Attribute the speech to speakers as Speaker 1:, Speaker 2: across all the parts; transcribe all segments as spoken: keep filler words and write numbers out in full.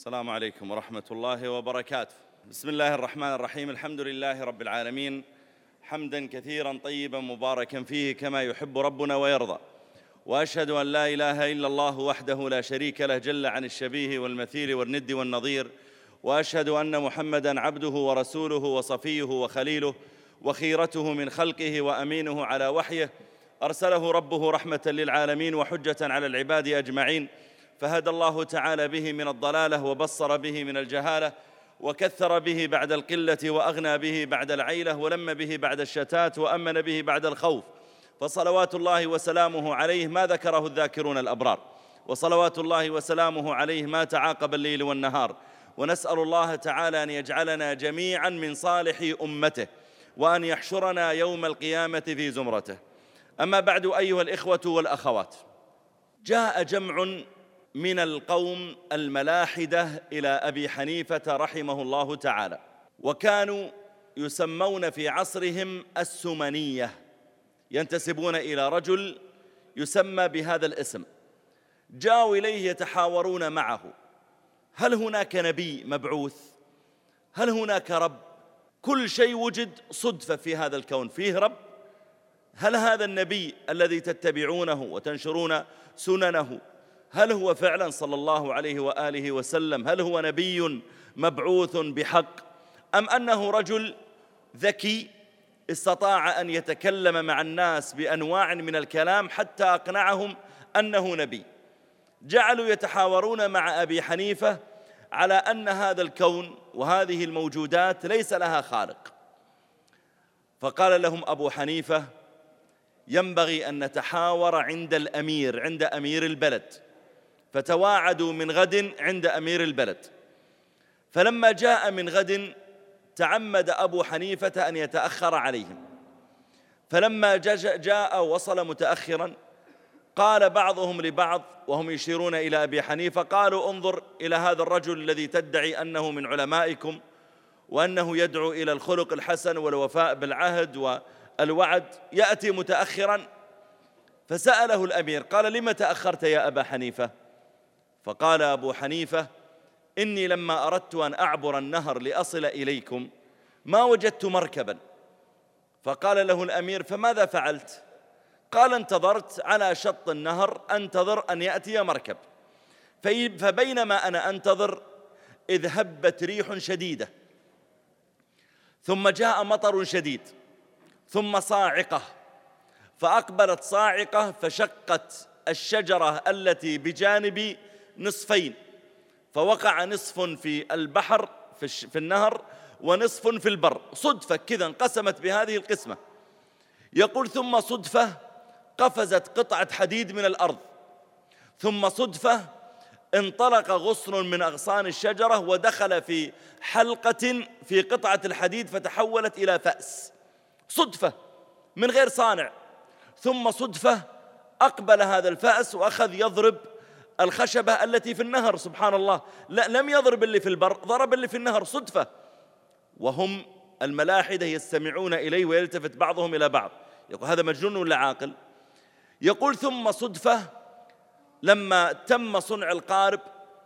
Speaker 1: السلام عليكم ورحمة الله وبركاته. بسم الله الرحمن الرحيم. الحمد لله رب العالمين، حمداً كثيراً طيباً مباركاً فيه كما يحب ربنا ويرضى. وأشهد أن لا إله إلا الله وحده لا شريك له جل عن الشبيه والمثيل والند والنظير. وأشهد أن محمداً عبده ورسوله وصفيه وخليله وخيرته من خلقه وأمينه على وحيه، أرسله ربه رحمة للعالمين وحجة على العباد أجمعين، فهدى الله تعالى به من الضلالة وبصر به من الجهالة، وكثر به بعد القلة وأغنى به بعد العيلة، ولم به بعد الشتات وأمن به بعد الخوف. فصلوات الله وسلامه عليه ما ذكره الذاكرون الأبرار، وصلوات الله وسلامه عليه ما تعاقب الليل والنهار. ونسأل الله تعالى أن يجعلنا جميعاً من صالح أمته، وأن يحشرنا يوم القيامة في زمرته. أما بعد أيها الإخوة والأخوات، جاء جمع من القوم الملاحدة إلى أبي حنيفة رحمه الله تعالى، وكانوا يسمون في عصرهم السمنية، ينتسبون إلى رجل يسمى بهذا الاسم. جاءوا إليه يتحاورون معه: هل هناك نبي مبعوث؟ هل هناك رب؟ كل شيء وجد صدفة في هذا الكون، فيه رب؟ هل هذا النبي الذي تتبعونه وتنشرون سننه هل هو فعلا صلى الله عليه وآله وسلم؟ هل هو نبي مبعوث بحق، أم أنه رجل ذكي استطاع أن يتكلم مع الناس بأنواع من الكلام حتى أقنعهم أنه نبي؟ جعلوا يتحاورون مع أبي حنيفة على أن هذا الكون وهذه الموجودات ليس لها خالق. فقال لهم أبو حنيفة: ينبغي أن نتحاور عند الأمير، عند أمير البلد. فتواعدوا من غد عند أمير البلد. فلما جاء من غد تعمد أبو حنيفة أن يتأخر عليهم، فلما جاء وصل متأخرا قال بعضهم لبعض وهم يشيرون إلى أبي حنيفة: قالوا انظر إلى هذا الرجل الذي تدعي أنه من علمائكم وأنه يدعو إلى الخلق الحسن والوفاء بالعهد والوعد، يأتي متأخرا. فسأله الأمير قال: لم تأخرت يا أبا حنيفة؟ فقال أبو حنيفة: إني لما أردت أن أعبر النهر لأصل إليكم ما وجدت مركبا. فقال له الأمير: فماذا فعلت؟ قال: انتظرت على شط النهر أنتظر أن يأتي مركب، فبينما أنا أنتظر إذ هبت ريح شديدة، ثم جاء مطر شديد، ثم صاعقة، فأقبلت صاعقة فشقت الشجرة التي بجانبي نصفين، فوقع نصف في البحر في النهر ونصف في البر، صدفة كذا انقسمت بهذه القسمة. يقول: ثم صدفة قفزت قطعة حديد من الأرض، ثم صدفة انطلق غصن من أغصان الشجرة ودخل في حلقة في قطعة الحديد فتحولت إلى فأس، صدفة من غير صانع. ثم صدفة أقبل هذا الفأس وأخذ يضرب الخشبة التي في النهر، سبحان الله، لا لم يضرب اللي في البر، ضرب اللي في النهر، صدفة. وهم الملاحدة يستمعون إليه ويلتفت بعضهم إلى بعض، يقول: هذا مجنون ولا عاقل؟ يقول: ثم صدفة لما تم صنع القارب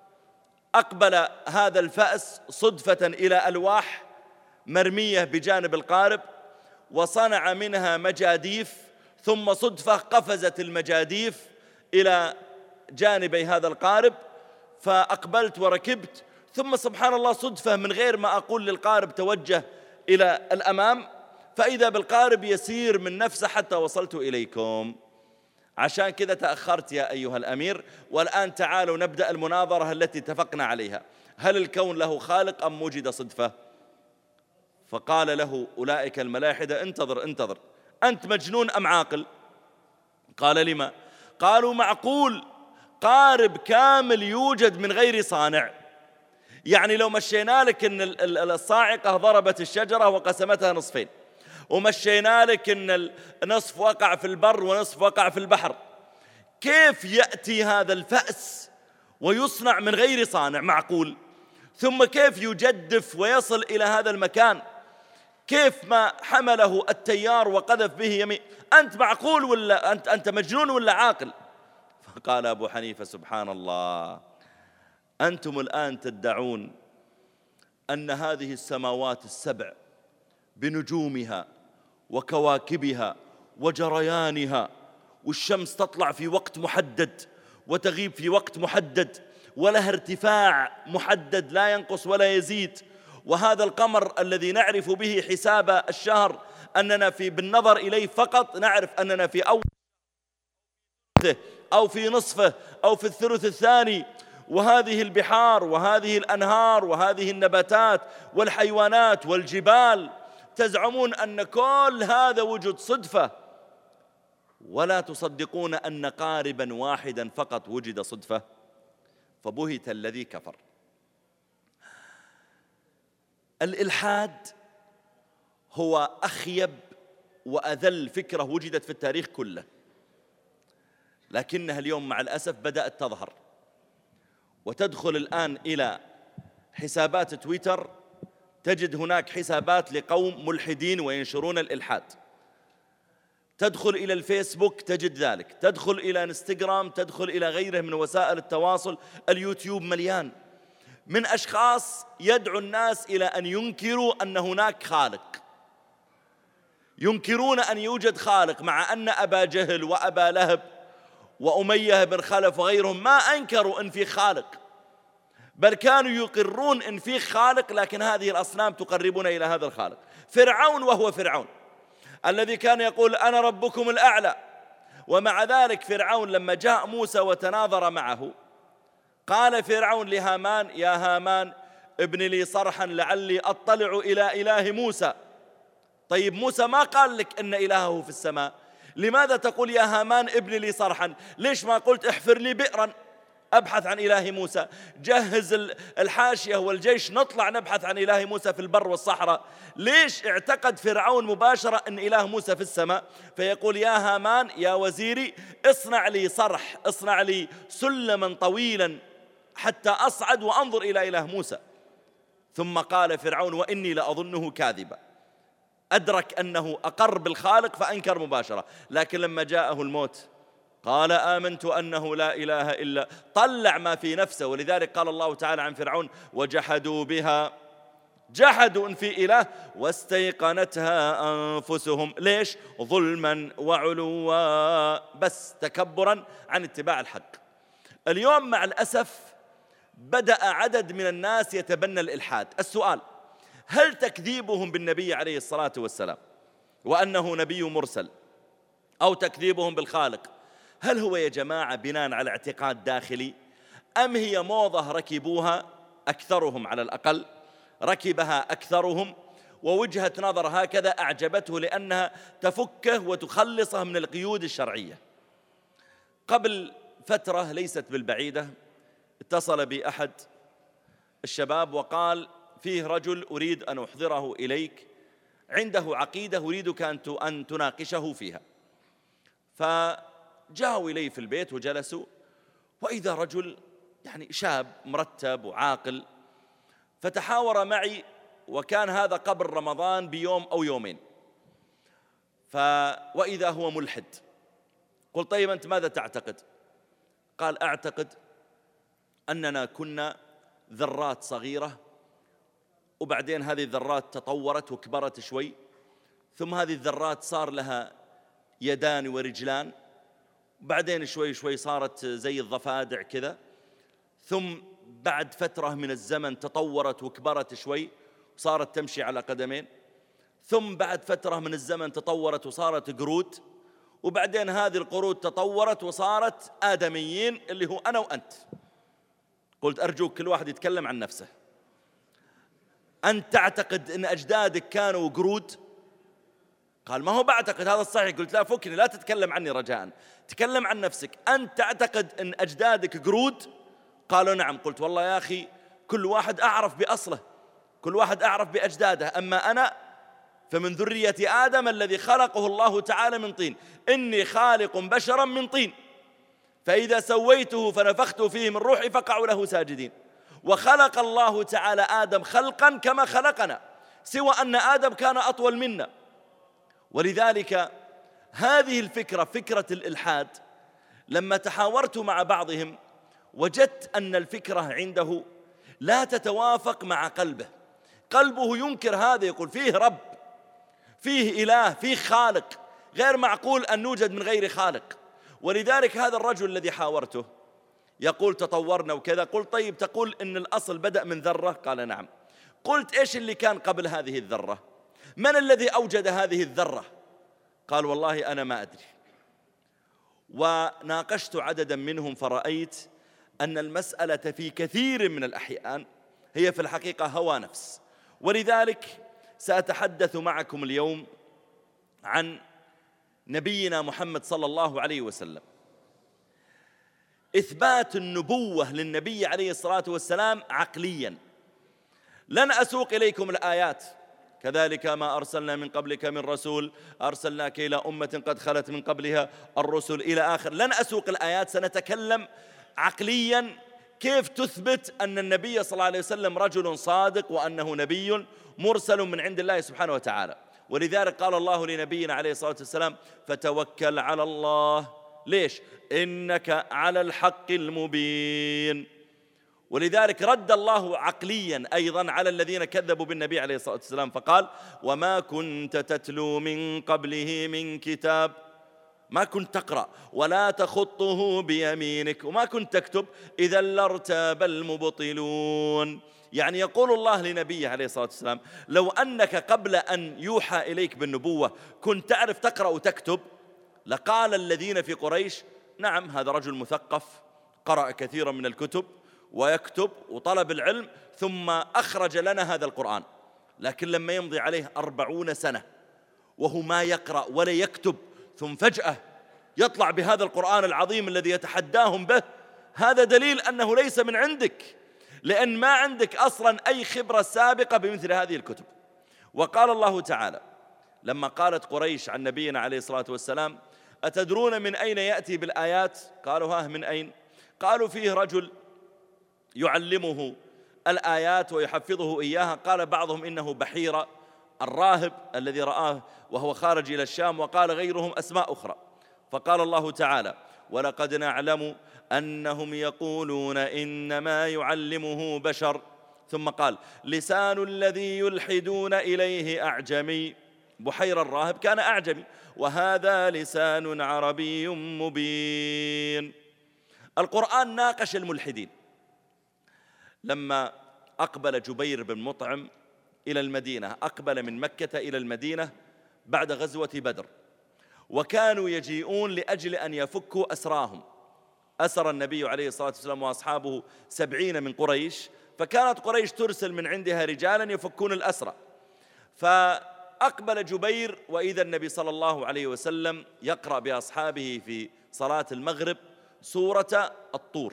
Speaker 1: أقبل هذا الفأس صدفة إلى ألواح مرمية بجانب القارب وصنع منها مجاديف، ثم صدفة قفزت المجاديف إلى جانبي هذا القارب فأقبلت وركبت، ثم سبحان الله صدفة من غير ما أقول للقارب توجه إلى الأمام، فإذا بالقارب يسير من نفسه حتى وصلت إليكم. عشان كذا تأخرت يا أيها الأمير. والآن تعالوا نبدأ المناظرة التي اتفقنا عليها: هل الكون له خالق أم وجد صدفة؟ فقال له أولئك الملاحدة: انتظر انتظر، أنت مجنون أم عاقل؟ قال: لما؟ قالوا: معقول قارب كامل يوجد من غير صانع؟ يعني لو مشينا لك أن الصاعقة ضربت الشجرة وقسمتها نصفين، ومشينا لك أن النصف وقع في البر ونصف وقع في البحر، كيف يأتي هذا الفأس ويصنع من غير صانع؟ معقول؟ ثم كيف يجدف ويصل إلى هذا المكان؟ كيف ما حمله التيار وقذف به يمين؟ أنت معقول ولا أنت, أنت مجنون ولا عاقل؟ فقال أبو حنيفة: سبحان الله، أنتم الآن تدعون أن هذه السماوات السبع بنجومها وكواكبها وجريانها، والشمس تطلع في وقت محدد وتغيب في وقت محدد، ولها ارتفاع محدد لا ينقص ولا يزيد، وهذا القمر الذي نعرف به حساب الشهر أننا في بالنظر إليه فقط نعرف أننا في أول أو في نصفه أو في الثلث الثاني، وهذه البحار وهذه الأنهار وهذه النباتات والحيوانات والجبال تزعمون أن كل هذا وجد صدفة، ولا تصدقون أن قاربا واحدا فقط وجد صدفة. فبهت الذي كفر. الإلحاد هو أخيب وأذل فكرة وجدت في التاريخ كله، لكنها اليوم مع الأسف بدأت تظهر، وتدخل الآن إلى حسابات تويتر تجد هناك حسابات لقوم ملحدين وينشرون الإلحاد، تدخل إلى الفيسبوك تجد ذلك، تدخل إلى انستغرام، تدخل إلى غيره من وسائل التواصل، اليوتيوب مليان من أشخاص يدعو الناس إلى أن ينكروا أن هناك خالق، ينكرون أن يوجد خالق، مع أن أبا جهل وأبا لهب وأمية بن خلف وغيرهم ما أنكروا أن في خالق، بل كانوا يقرون أن في خالق، لكن هذه الأصنام تقربنا إلى هذا الخالق. فرعون وهو فرعون الذي كان يقول أنا ربكم الأعلى، ومع ذلك فرعون لما جاء موسى وتناظر معه قال فرعون لهامان يا هامان ابن لي صرحا لعلي أطلع إلى إله موسى. طيب موسى ما قال لك أن إلهه في السماء، لماذا تقول يا هامان ابن لي صرحا؟ ليش ما قلت احفر لي بئرا أبحث عن إله موسى؟ جهز الحاشية والجيش نطلع نبحث عن إله موسى في البر والصحراء. ليش اعتقد فرعون مباشرة أن إله موسى في السماء؟ فيقول يا هامان يا وزيري اصنع لي صرح، اصنع لي سلما طويلا حتى أصعد وأنظر إلى إله موسى. ثم قال فرعون وإني لأظنه كاذبا، أدرك أنه أقر بالخالق فأنكر مباشرة، لكن لما جاءه الموت قال آمنت أنه لا إله إلا، طلع ما في نفسه. ولذلك قال الله تعالى عن فرعون وجحدوا بها، جحدوا أن في إله واستيقنتها أنفسهم، ليش؟ ظلما وعلوا، بس تكبرا عن اتباع الحق. اليوم مع الأسف بدأ عدد من الناس يتبنى الإلحاد. السؤال هل تكذيبهم بالنبي عليه الصلاة والسلام وأنه نبي مرسل أو تكذيبهم بالخالق هل هو يا جماعة بناء على اعتقاد داخلي، أم هي موضة ركبوها أكثرهم، على الأقل ركبها أكثرهم، ووجهة نظر هكذا أعجبته لأنها تفكه وتخلصه من القيود الشرعية؟ قبل فترة ليست بالبعيدة اتصل بي أحد الشباب وقال فيه رجل أريد أن أحضره إليك عنده عقيدة أريدك أن تناقشه فيها. فجاءوا إلي في البيت وجلسوا، وإذا رجل يعني شاب مرتب وعاقل، فتحاور معي، وكان هذا قبل رمضان بيوم أو يومين، ف وإذا هو ملحد. قلت طيب أنت ماذا تعتقد؟ قال أعتقد أننا كنا ذرات صغيرة، وبعدين هذه الذرات تطورت وكبرت شوي، ثم هذه الذرات صار لها يدان ورجلان، بعدين شوي شوي صارت زي الضفادع كذا، ثم بعد فترة من الزمن تطورت وكبرت شوي وصارت تمشي على قدمين، ثم بعد فترة من الزمن تطورت وصارت قرود، وبعدين هذه القرود تطورت وصارت آدميين اللي هو أنا وأنت. قلت أرجوك كل واحد يتكلم عن نفسه. أنت تعتقد أن أجدادك كانوا قرود؟ قال ما هو بعتقد، هذا الصحيح. قلت لا فكني، لا تتكلم عني رجاء، تكلم عن نفسك. أنت تعتقد أن أجدادك قرود؟ قالوا نعم. قلت والله يا أخي كل واحد أعرف بأصله، كل واحد أعرف بأجداده، أما أنا فمن ذرية آدم الذي خلقه الله تعالى من طين، إني خالق بشرا من طين، فإذا سويته فنفخت فيه من روحي فقعوا له ساجدين. وخلق الله تعالى آدم خلقا كما خلقنا، سوى أن آدم كان أطول منا. ولذلك هذه الفكرة، فكرة الإلحاد، لما تحاورت مع بعضهم وجدت أن الفكرة عنده لا تتوافق مع قلبه. قلبه ينكر هذا، يقول فيه رب، فيه إله، فيه خالق، غير معقول أن نوجد من غير خالق. ولذلك هذا الرجل الذي حاورته يقول تطورنا وكذا. قلت طيب تقول إن الأصل بدأ من ذرة؟ قال نعم. قلت إيش اللي كان قبل هذه الذرة؟ من الذي أوجد هذه الذرة؟ قال والله أنا ما أدري. وناقشت عددا منهم فرأيت أن المسألة في كثير من الأحيان هي في الحقيقة هوى نفس. ولذلك سأتحدث معكم اليوم عن نبينا محمد صلى الله عليه وسلم. إثبات النبوة للنبي عليه الصلاة والسلام عقليا. لن أسوق إليكم الآيات، كذلك ما أرسلنا من قبلك من رسول أرسلناك إلى أمة قد خلت من قبلها الرسل إلى آخر. لن أسوق الآيات، سنتكلم عقليا كيف تثبت أن النبي صلى الله عليه وسلم رجل صادق وأنه نبي مرسل من عند الله سبحانه وتعالى. ولذلك قال الله لنبينا عليه الصلاة والسلام فتوكل على الله. ليش؟ إنك على الحق المبين. ولذلك رد الله عقليا أيضا على الذين كذبوا بالنبي عليه الصلاة والسلام فقال وما كنت تتلو من قبله من كتاب، ما كنت تقرأ ولا تخطه بيمينك وما كنت تكتب إذا لارتاب المبطلون. يعني يقول الله لنبيه عليه الصلاة والسلام لو أنك قبل أن يوحى إليك بالنبوة كنت تعرف تقرأ وتكتب لقال الذين في قريش نعم هذا رجل مثقف قرأ كثيرا من الكتب ويكتب وطلب العلم ثم أخرج لنا هذا القرآن. لكن لما يمضي عليه أربعون سنة وهو ما يقرأ ولا يكتب ثم فجأة يطلع بهذا القرآن العظيم الذي يتحداهم به، هذا دليل أنه ليس من عندك، لأن ما عندك أصلا أي خبرة سابقة بمثل هذه الكتب. وقال الله تعالى لما قالت قريش عن نبينا عليه الصلاة والسلام أتدرون من أين يأتي بالآيات؟ قالوا ها من أين؟ قالوا فيه رجل يعلمه الآيات ويحفظه إياها. قال بعضهم إنه بحيرة الراهب الذي رآه وهو خارج إلى الشام، وقال غيرهم أسماء أخرى. فقال الله تعالى ولقد نعلم أنهم يقولون إنما يعلمه بشر، ثم قال لسان الذي يلحدون إليه أعجمي. بحير الراهب كان أعجمي وهذا لسان عربي مبين. القرآن ناقش الملحدين. لما أقبل جبير بن مطعم إلى المدينة، أقبل من مكة إلى المدينة بعد غزوة بدر، وكانوا يجيئون لأجل أن يفكوا أسراهم. أسر النبي عليه الصلاة والسلام وأصحابه سبعين من قريش، فكانت قريش ترسل من عندها رجالا يفكون الأسرى. فأقبل جبير وإذا النبي صلى الله عليه وسلم يقرأ بأصحابه في صلاة المغرب سورة الطور.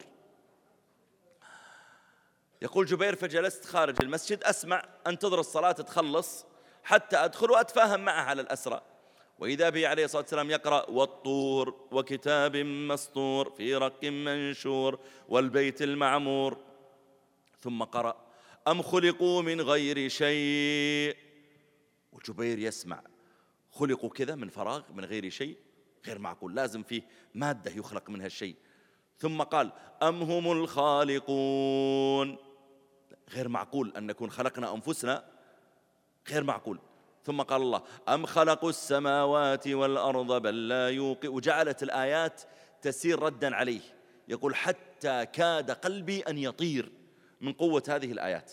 Speaker 1: يقول جبير فجلست خارج المسجد أسمع، أنتظر الصلاة تخلص حتى أدخل وأتفاهم معه على الأسرى، وإذا به عليه الصلاة والسلام يقرأ والطور وكتاب مسطور في رق منشور والبيت المعمور، ثم قرأ أم خلقوا من غير شيء. وجبير يسمع خلقوا كذا من فراغ من غير شيء، غير معقول، لازم فيه مادة يخلق منها الشيء. ثم قال أم هم الخالقون، غير معقول أن نكون خلقنا أنفسنا، غير معقول. ثم قال الله أم خلقوا السماوات والأرض بل لا يوقن. وجعلت الآيات تسير ردا عليه. يقول حتى كاد قلبي أن يطير من قوة هذه الآيات.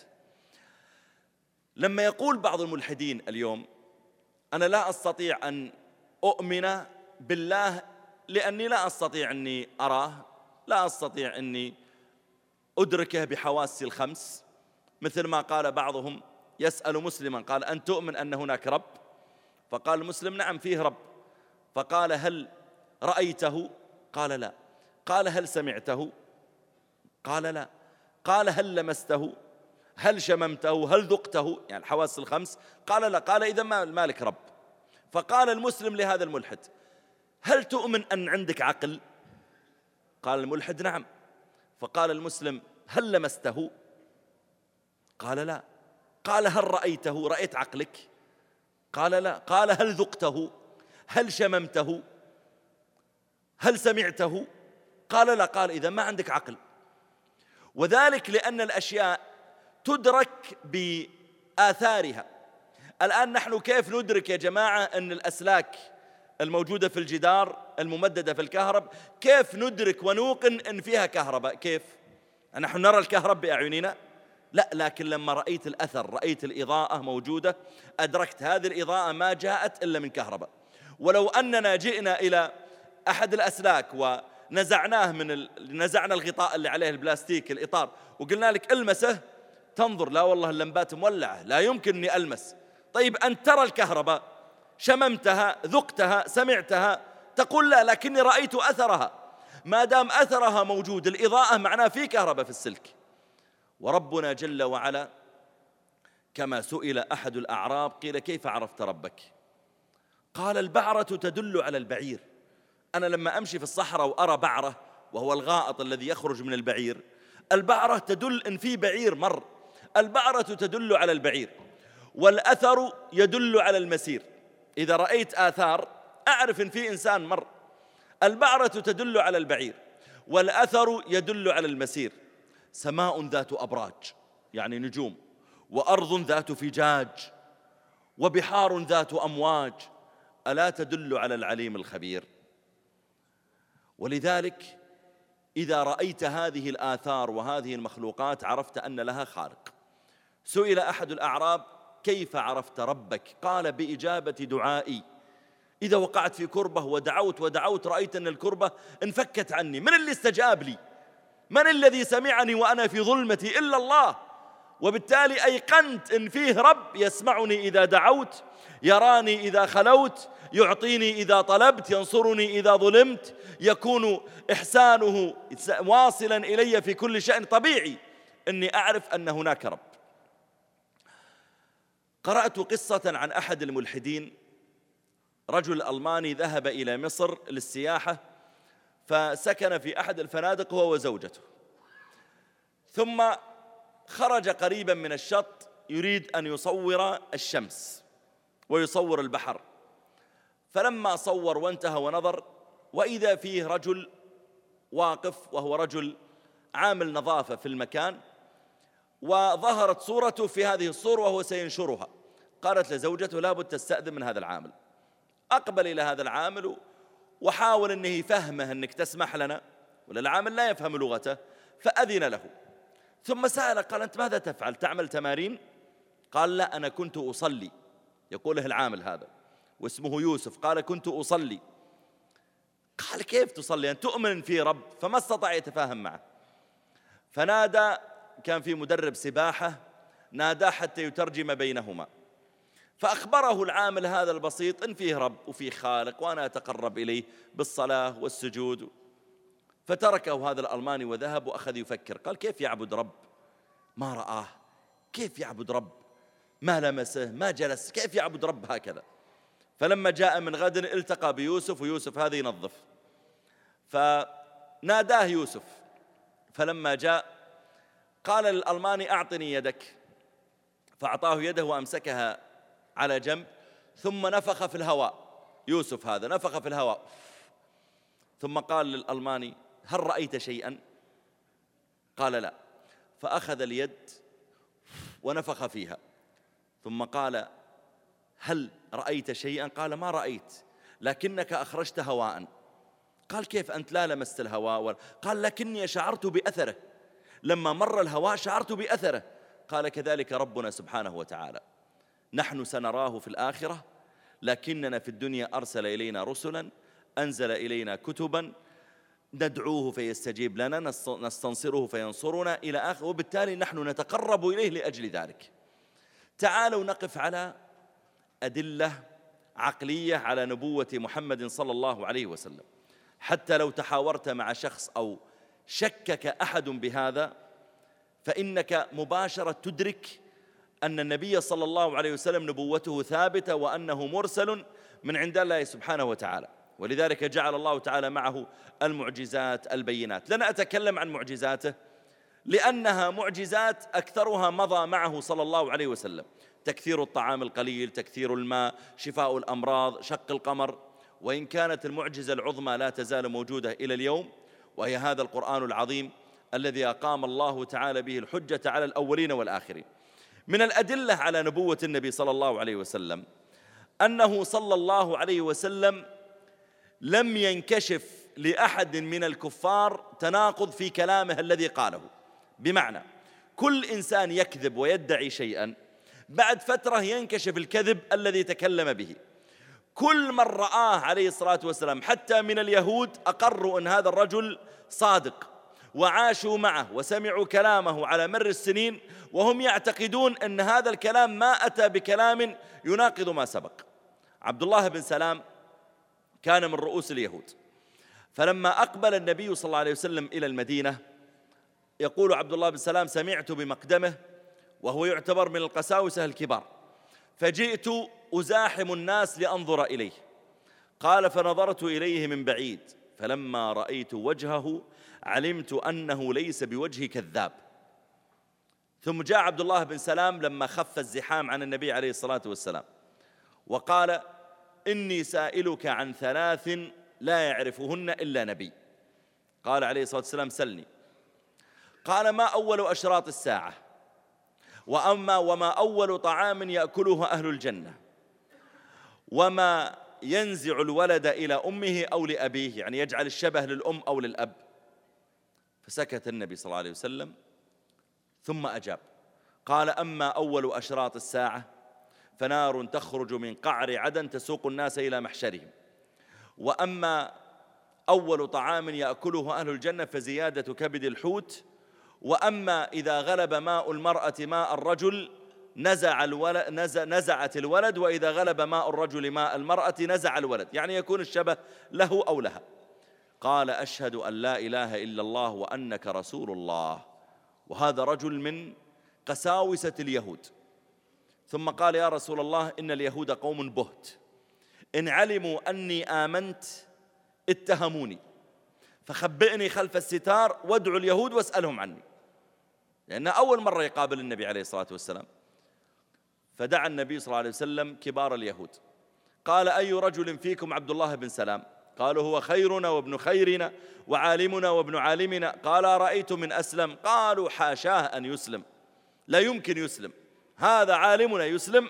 Speaker 1: لما يقول بعض الملحدين اليوم أنا لا أستطيع أن أؤمن بالله لأني لا أستطيع أني أراه، لا أستطيع أني أدركه بحواسي الخمس، مثل ما قال بعضهم يسأل مسلما قال أن تؤمن أن هناك رب؟ فقال المسلم نعم فيه رب. فقال هل رأيته؟ قال لا. قال هل سمعته؟ قال لا. قال هل لمسته؟ هل شممته؟ هل ذقته؟ يعني الحواس الخمس. قال لا. قال إذا ما لك رب. فقال المسلم لهذا الملحد هل تؤمن أن عندك عقل؟ قال الملحد نعم. فقال المسلم هل لمسته؟ قال لا. قال هل رأيته؟ رأيت عقلك؟ قال لا. قال هل ذقته؟ هل شممته؟ هل سمعته؟ قال لا. قال إذا ما عندك عقل. وذلك لأن الأشياء تدرك بآثارها. الآن نحن كيف ندرك يا جماعة أن الأسلاك الموجودة في الجدار الممددة في الكهرب، كيف ندرك ونوقن أن فيها كهرباء؟ كيف؟ نحن نرى الكهرب بأعيننا؟ لا، لكن لما رأيت الأثر، رأيت الإضاءة موجودة، أدركت هذه الإضاءة ما جاءت إلا من كهرباء. ولو أننا جئنا إلى أحد الأسلاك ونزعناه من ال... نزعنا الغطاء اللي عليه البلاستيك الإطار وقلنا لك المسه، تنظر لا والله اللمبات مولعة، لا يمكن أني ألمس. طيب أنت ترى الكهرباء، شممتها، ذقتها، سمعتها، تقول لا لكني رأيت أثرها. ما دام أثرها موجود، الإضاءة معناه في كهرباء في السلك. وربنا جل وعلا كما سئل أحد الأعراب قيل كيف عرفت ربك؟ قال البعرة تدل على البعير. أنا لما أمشي في الصحراء وأرى بعرة، وهو الغائط الذي يخرج من البعير، البعرة تدل إن في بعير مر. البعرة تدل على البعير، والأثر يدل على المسير. إذا رأيت آثار أعرف إن في إنسان مر. البعرة تدل على البعير، والأثر يدل على المسير. سماء ذات أبراج يعني نجوم، وأرض ذات فجاج، وبحار ذات أمواج، ألا تدل على العليم الخبير؟ ولذلك إذا رأيت هذه الآثار وهذه المخلوقات عرفت أن لها خالق. سئل أحد الأعراب كيف عرفت ربك؟ قال بإجابة دعائي. إذا وقعت في كربة ودعوت ودعوت رأيت أن الكربة انفكت عني. من اللي استجاب لي؟ من الذي سمعني وأنا في ظلمتي؟ إلا الله. وبالتالي أيقنت إن فيه رب يسمعني إذا دعوت، يراني إذا خلوت، يعطيني إذا طلبت، ينصرني إذا ظلمت، يكون إحسانه واصلا إلي في كل شأن. طبيعي أني أعرف أن هناك رب. قرأت قصة عن أحد الملحدين، رجل ألماني ذهب إلى مصر للسياحة، فسكن في أحد الفنادق هو وزوجته، ثم خرج قريبا من الشط يريد أن يصور الشمس ويصور البحر. فلما صور وانتهى ونظر وإذا فيه رجل واقف، وهو رجل عامل نظافة في المكان، وظهرت صورته في هذه الصورة وهو سينشرها. قالت لزوجته لابد تستأذن من هذا العامل. أقبل إلى هذا العامل وحاول أنه يفهمه أنك تسمح لنا، ولا العامل لا يفهم لغته، فأذن له. ثم سأل قال أنت ماذا تفعل؟ تعمل تمارين؟ قال لا أنا كنت أصلي. يقوله العامل هذا واسمه يوسف، قال كنت أصلي. قال كيف تصلي أن تؤمن في رب؟ فما استطاع يتفاهم معه. فنادى، كان في مدرب سباحة، ناداه حتى يترجم بينهما. فأخبره العامل هذا البسيط إن فيه رب وفيه خالق وأنا أتقرب إليه بالصلاة والسجود. فتركه هذا الألماني وذهب وأخذ يفكر. قال كيف يعبد رب ما رآه؟ كيف يعبد رب ما لمسه ما جلس؟ كيف يعبد رب هكذا؟ فلما جاء من غد التقى بيوسف، ويوسف هذا ينظف، فناداه يوسف. فلما جاء قال للألماني أعطني يدك، فأعطاه يده وأمسكها على جنب، ثم نفخ في الهواء. يوسف هذا نفخ في الهواء، ثم قال للألماني هل رأيت شيئا؟ قال لا. فأخذ اليد ونفخ فيها، ثم قال هل رأيت شيئا؟ قال ما رأيت، لكنك أخرجت هواء. قال كيف أنت لا لمست الهواء؟ قال لكني شعرت بأثره، لما مر الهواء شعرت بأثره. قال كذلك ربنا سبحانه وتعالى، نحن سنراه في الآخرة، لكننا في الدنيا أرسل إلينا رسلا، أنزل إلينا كتبا، ندعوه فيستجيب لنا، نستنصره فينصرنا إلى آخر، وبالتالي نحن نتقرب إليه لأجل ذلك. تعالوا نقف على أدلة عقلية على نبوة محمد صلى الله عليه وسلم، حتى لو تحاورت مع شخص أو شكك أحد بهذا فإنك مباشرة تدرك أن النبي صلى الله عليه وسلم نبوته ثابتة وأنه مرسل من عند الله سبحانه وتعالى. ولذلك جعل الله تعالى معه المعجزات البينات. لن أتكلم عن معجزاته لأنها معجزات أكثرها مضى معه صلى الله عليه وسلم، تكثير الطعام القليل، تكثير الماء، شفاء الأمراض، شق القمر. وإن كانت المعجزة العظمى لا تزال موجودة إلى اليوم، وهي هذا القرآن العظيم الذي أقام الله تعالى به الحجة على الأولين والآخرين. من الأدلة على نبوة النبي صلى الله عليه وسلم أنه صلى الله عليه وسلم لم ينكشف لأحد من الكفار تناقض في كلامه الذي قاله، بمعنى كل إنسان يكذب ويدعي شيئا بعد فترة ينكشف الكذب الذي تكلم به. كل من رآه عليه الصلاة والسلام حتى من اليهود أقروا أن هذا الرجل صادق، وعاشوا معه وسمعوا كلامه على مر السنين، وهم يعتقدون أن هذا الكلام ما أتى بكلام يناقض ما سبق. عبد الله بن سلام كان من رؤوس اليهود، فلما أقبل النبي صلى الله عليه وسلم إلى المدينة يقول عبد الله بن سلام: سمعت بمقدمه وهو يعتبر من القساوسة الكبار، فجئت أزاحم الناس لأنظر إليه. قال: فنظرت إليه من بعيد، فلما رأيت وجهه علمت أنه ليس بوجه كذاب. ثم جاء عبد الله بن سلام لما خف الزحام عن النبي عليه الصلاة والسلام وقال: إني سائلك عن ثلاث لا يعرفهن إلا نبي. قال عليه الصلاة والسلام: سلني. قال: ما أول أشراط الساعة؟ وأما وما أول طعام يأكله أهل الجنة؟ وما ينزع الولد إلى أمه أو لأبيه، يعني يجعل الشبه للأم أو للأب؟ فسكت النبي صلى الله عليه وسلم ثم أجاب قال: أما أول أشراط الساعة فنار تخرج من قعر عدن تسوق الناس إلى محشرهم، وأما أول طعام يأكله أهل الجنة فزيادة كبد الحوت، وأما إذا غلب ماء المرأة ماء الرجل نزع الولد نزع نزعت الولد، وإذا غلب ماء الرجل ماء المرأة نزع الولد، يعني يكون الشبه له أو لها. قال: أشهد أن لا إله إلا الله وأنك رسول الله. وهذا رجل من قساوسة اليهود. ثم قال: يا رسول الله، إن اليهود قوم بهت، إن علموا أني آمنت اتهموني، فخبئني خلف الستار وادعوا اليهود واسألهم عني، لأنه أول مرة يقابل النبي عليه الصلاة والسلام. فدعا النبي صلى الله عليه وسلم كبار اليهود. قال: أي رجل فيكم عبد الله بن سلام؟ قالوا: هو خيرنا وابن خيرنا وعالمنا وابن عالمنا. قال: رأيت من أسلم؟ قالوا: حاشاه أن يسلم، لا يمكن يسلم، هذا عالمنا يسلم.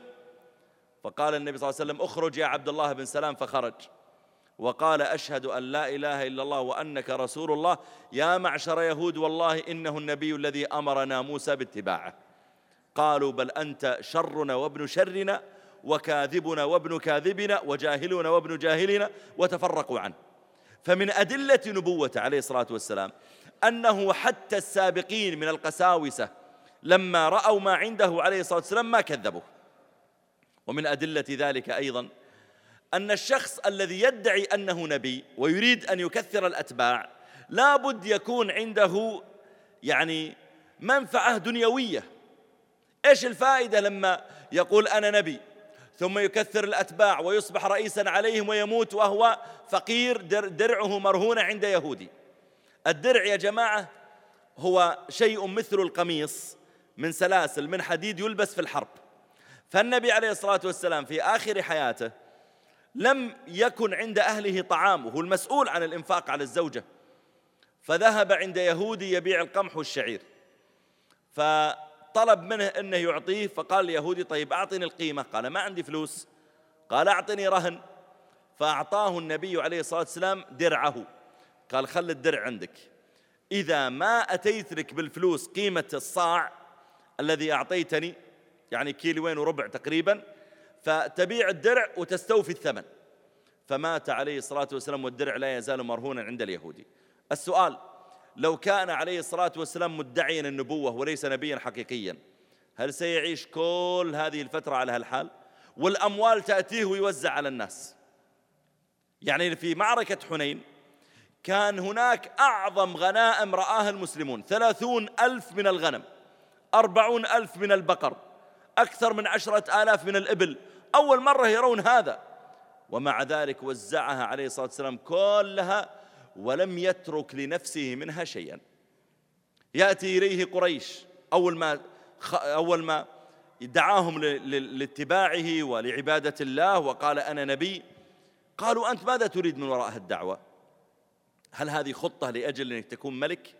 Speaker 1: فقال النبي صلى الله عليه وسلم: اخرج يا عبد الله بن سلام. فخرج وقال: أشهد أن لا إله إلا الله وأنك رسول الله. يا معشر يهود، والله إنه النبي الذي أمرنا موسى باتباعه. قالوا: بل أنت شرنا وابن شرنا وكاذبنا وابن كاذبنا وجاهلنا وابن جاهلنا، وتفرقوا عنه. فمن أدلة نبوته عليه الصلاة والسلام أنه حتى السابقين من القساوسة لما رأوا ما عنده عليه الصلاة والسلام ما كذبوه. ومن أدلة ذلك أيضا أن الشخص الذي يدعي أنه نبي ويريد أن يكثر الأتباع لا بد يكون عنده يعني منفعة دنيوية. إيش الفائدة لما يقول أنا نبي ثم يكثر الأتباع ويصبح رئيسا عليهم ويموت وهو فقير درعه مرهونة عند يهودي؟ الدرع يا جماعة هو شيء مثل القميص من سلاسل من حديد يلبس في الحرب. فالنبي عليه الصلاة والسلام في آخر حياته لم يكن عند أهله طعام، وهو المسؤول عن الإنفاق على الزوجة، فذهب عند يهودي يبيع القمح والشعير، فطلب منه أنه يعطيه. فقال اليهودي: طيب أعطني القيمة. قال: ما عندي فلوس. قال: أعطني رهن. فأعطاه النبي عليه الصلاة والسلام درعه. قال: خل الدرع عندك، إذا ما أتيت لك بالفلوس قيمة الصاع الذي أعطيتني، يعني كيلوين وربع تقريبا، فتبيع الدرع وتستوفي الثمن. فمات عليه الصلاة والسلام والدرع لا يزال مرهونا عند اليهودي. السؤال: لو كان عليه الصلاة والسلام مدعيا النبوة وليس نبيا حقيقيا، هل سيعيش كل هذه الفترة على هالحال؟ والأموال تأتيه ويوزع على الناس. يعني في معركة حنين كان هناك أعظم غنائم رآها المسلمون، ثلاثون ألف من الغنم، أربعون ألف من البقر، أكثر من عشرة آلاف من الإبل. أول مرة يرون هذا، ومع ذلك وزعها عليه الصلاة والسلام كلها ولم يترك لنفسه منها شيئا. يأتي إليه قريش أول ما أول ما دعاهم لاتباعه ولعبادة الله وقال: أنا نبي. قالوا: أنت ماذا تريد من وراء الدعوة؟ هل هذه خطة لأجل أنك تكون ملك؟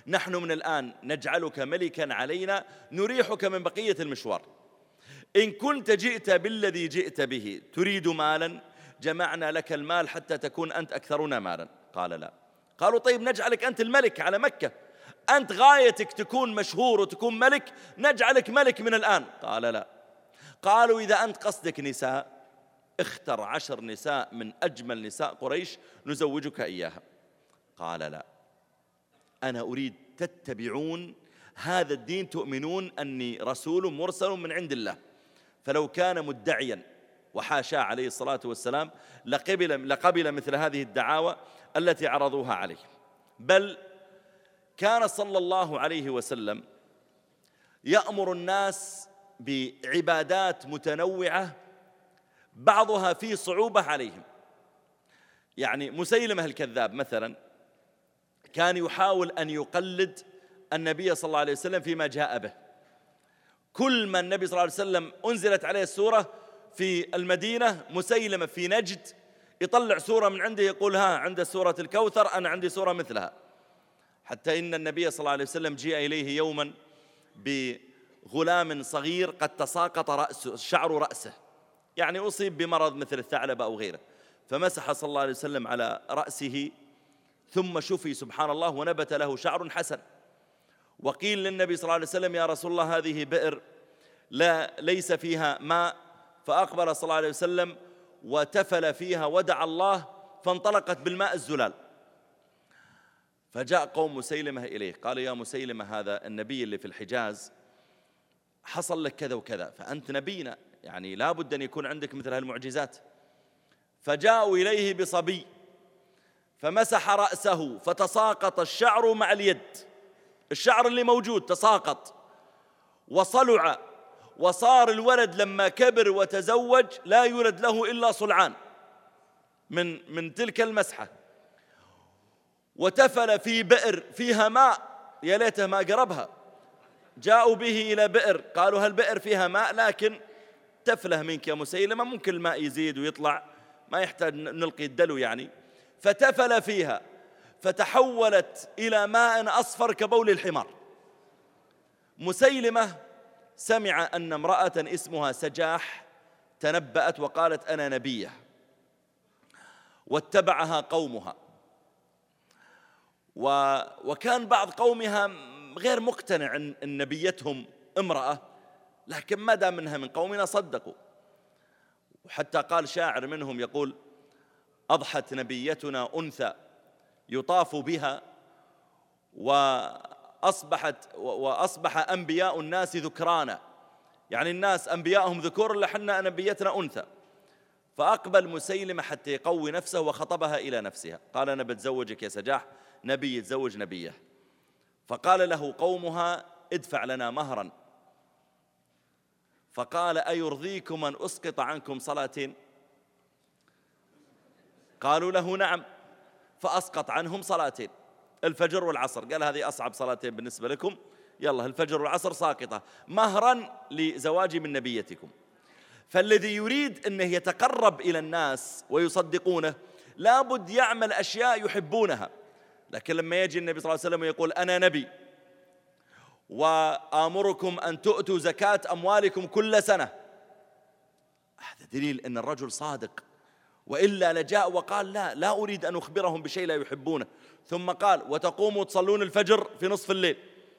Speaker 1: نحن من الآن نجعلك ملكا علينا نريحك من بقية المشوار. إن كنت جئت بالذي جئت به تريد مالا جمعنا لك المال حتى تكون أنت أكثرنا مالا. قال لا. قالوا طيب نجعلك أنت الملك على مكة، أنت غايتك تكون مشهور وتكون ملك، نجعلك ملك من الآن. قال لا. قالوا إذا أنت قصدك نساء اختر عشر نساء من أجمل نساء قريش نزوجك إياها. قال لا، أنا أريد تتبعون هذا الدين، تؤمنون أني رسول مرسل من عند الله. فلو كان مدعيا وحاشا عليه الصلاة والسلام لقبل, لقبل مثل هذه الدعاوى التي عرضوها عليه. بل كان صلى الله عليه وسلم يأمر الناس بعبادات متنوعة بعضها فيه صعوبة عليهم. يعني مسيلمة الكذاب مثلا كان يحاول أن يقلد النبي صلى الله عليه وسلم فيما جاء به. كل ما النبي صلى الله عليه وسلم أنزلت عليه السورة في المدينة، مسيلمة في نجد يطلع سورة من عنده يقول ها عند سورة الكوثر أنا عندي سورة مثلها. حتى إن النبي صلى الله عليه وسلم جيء إليه يوما بغلام صغير قد تساقط رأسه شعر رأسه، يعني أصيب بمرض مثل الثعلبة أو غيره، فمسح صلى الله عليه وسلم على رأسه ثم شفي سبحان الله ونبت له شعر حسن. وقيل للنبي صلى الله عليه وسلم يا رسول الله هذه بئر لا ليس فيها ماء، فأقبل صلى الله عليه وسلم وتفل فيها ودعا الله فانطلقت بالماء الزلال. فجاء قوم مسيلمة إليه قالوا يا مسيلمة هذا النبي اللي في الحجاز حصل لك كذا وكذا، فأنت نبينا يعني لا بد أن يكون عندك مثل هالمعجزات. فجاءوا إليه بصبي فمسح رأسه فتساقط الشعر مع اليد، الشعر اللي موجود تساقط وصلع، وصار الولد لما كبر وتزوج لا يولد له إلا صلعان من, من تلك المسحة. وتفل في بئر فيها ماء يا ليته ما قربها، جاءوا به إلى بئر قالوا هالبئر فيها ماء لكن تفله منك يا مسيلمة ممكن الماء يزيد ويطلع ما يحتاج نلقي الدلو يعني. فتفل فيها فتحولت إلى ماء أصفر كبول الحمار. مسيلمة سمع أن امرأة اسمها سجاح تنبأت وقالت أنا نبية، واتبعها قومها، وكان بعض قومها غير مقتنع أن نبيتهم امرأة، لكن ما دام منها من قومنا صدقوا. وحتى قال شاعر منهم يقول أضحت نبيتنا أنثى يطاف بها وأصبحت وأصبح أنبياء الناس ذكرانا، يعني الناس أنبياءهم ذكور إلا حنا نبيتنا أنثى. فأقبل مسيلمة حتى يقوي نفسه وخطبها إلى نفسها قال أنا بتزوجك يا سجاح، نبي يتزوج نبيه. فقال له قومها ادفع لنا مهرا، فقال أيرضيكم أن أسقط عنكم صلاتين؟ قالوا له نعم. فأسقط عنهم صلاتين الفجر والعصر، قال هذه أصعب صلاتين بالنسبة لكم، يلا الفجر والعصر ساقطة مهرا لزواجي من نبيتكم. فالذي يريد أنه يتقرب إلى الناس ويصدقونه لابد يعمل أشياء يحبونها. لكن لما يجي النبي صلى الله عليه وسلم ويقول أنا نبي وآمركم أن تؤتوا زكاة أموالكم كل سنة، هذا دليل أن الرجل صادق، وإلا لجاء وقال لا لا أريد أن أخبرهم بشيء لا يحبونه. ثم قال وتقوموا تصلون الفجر في نصف الليل،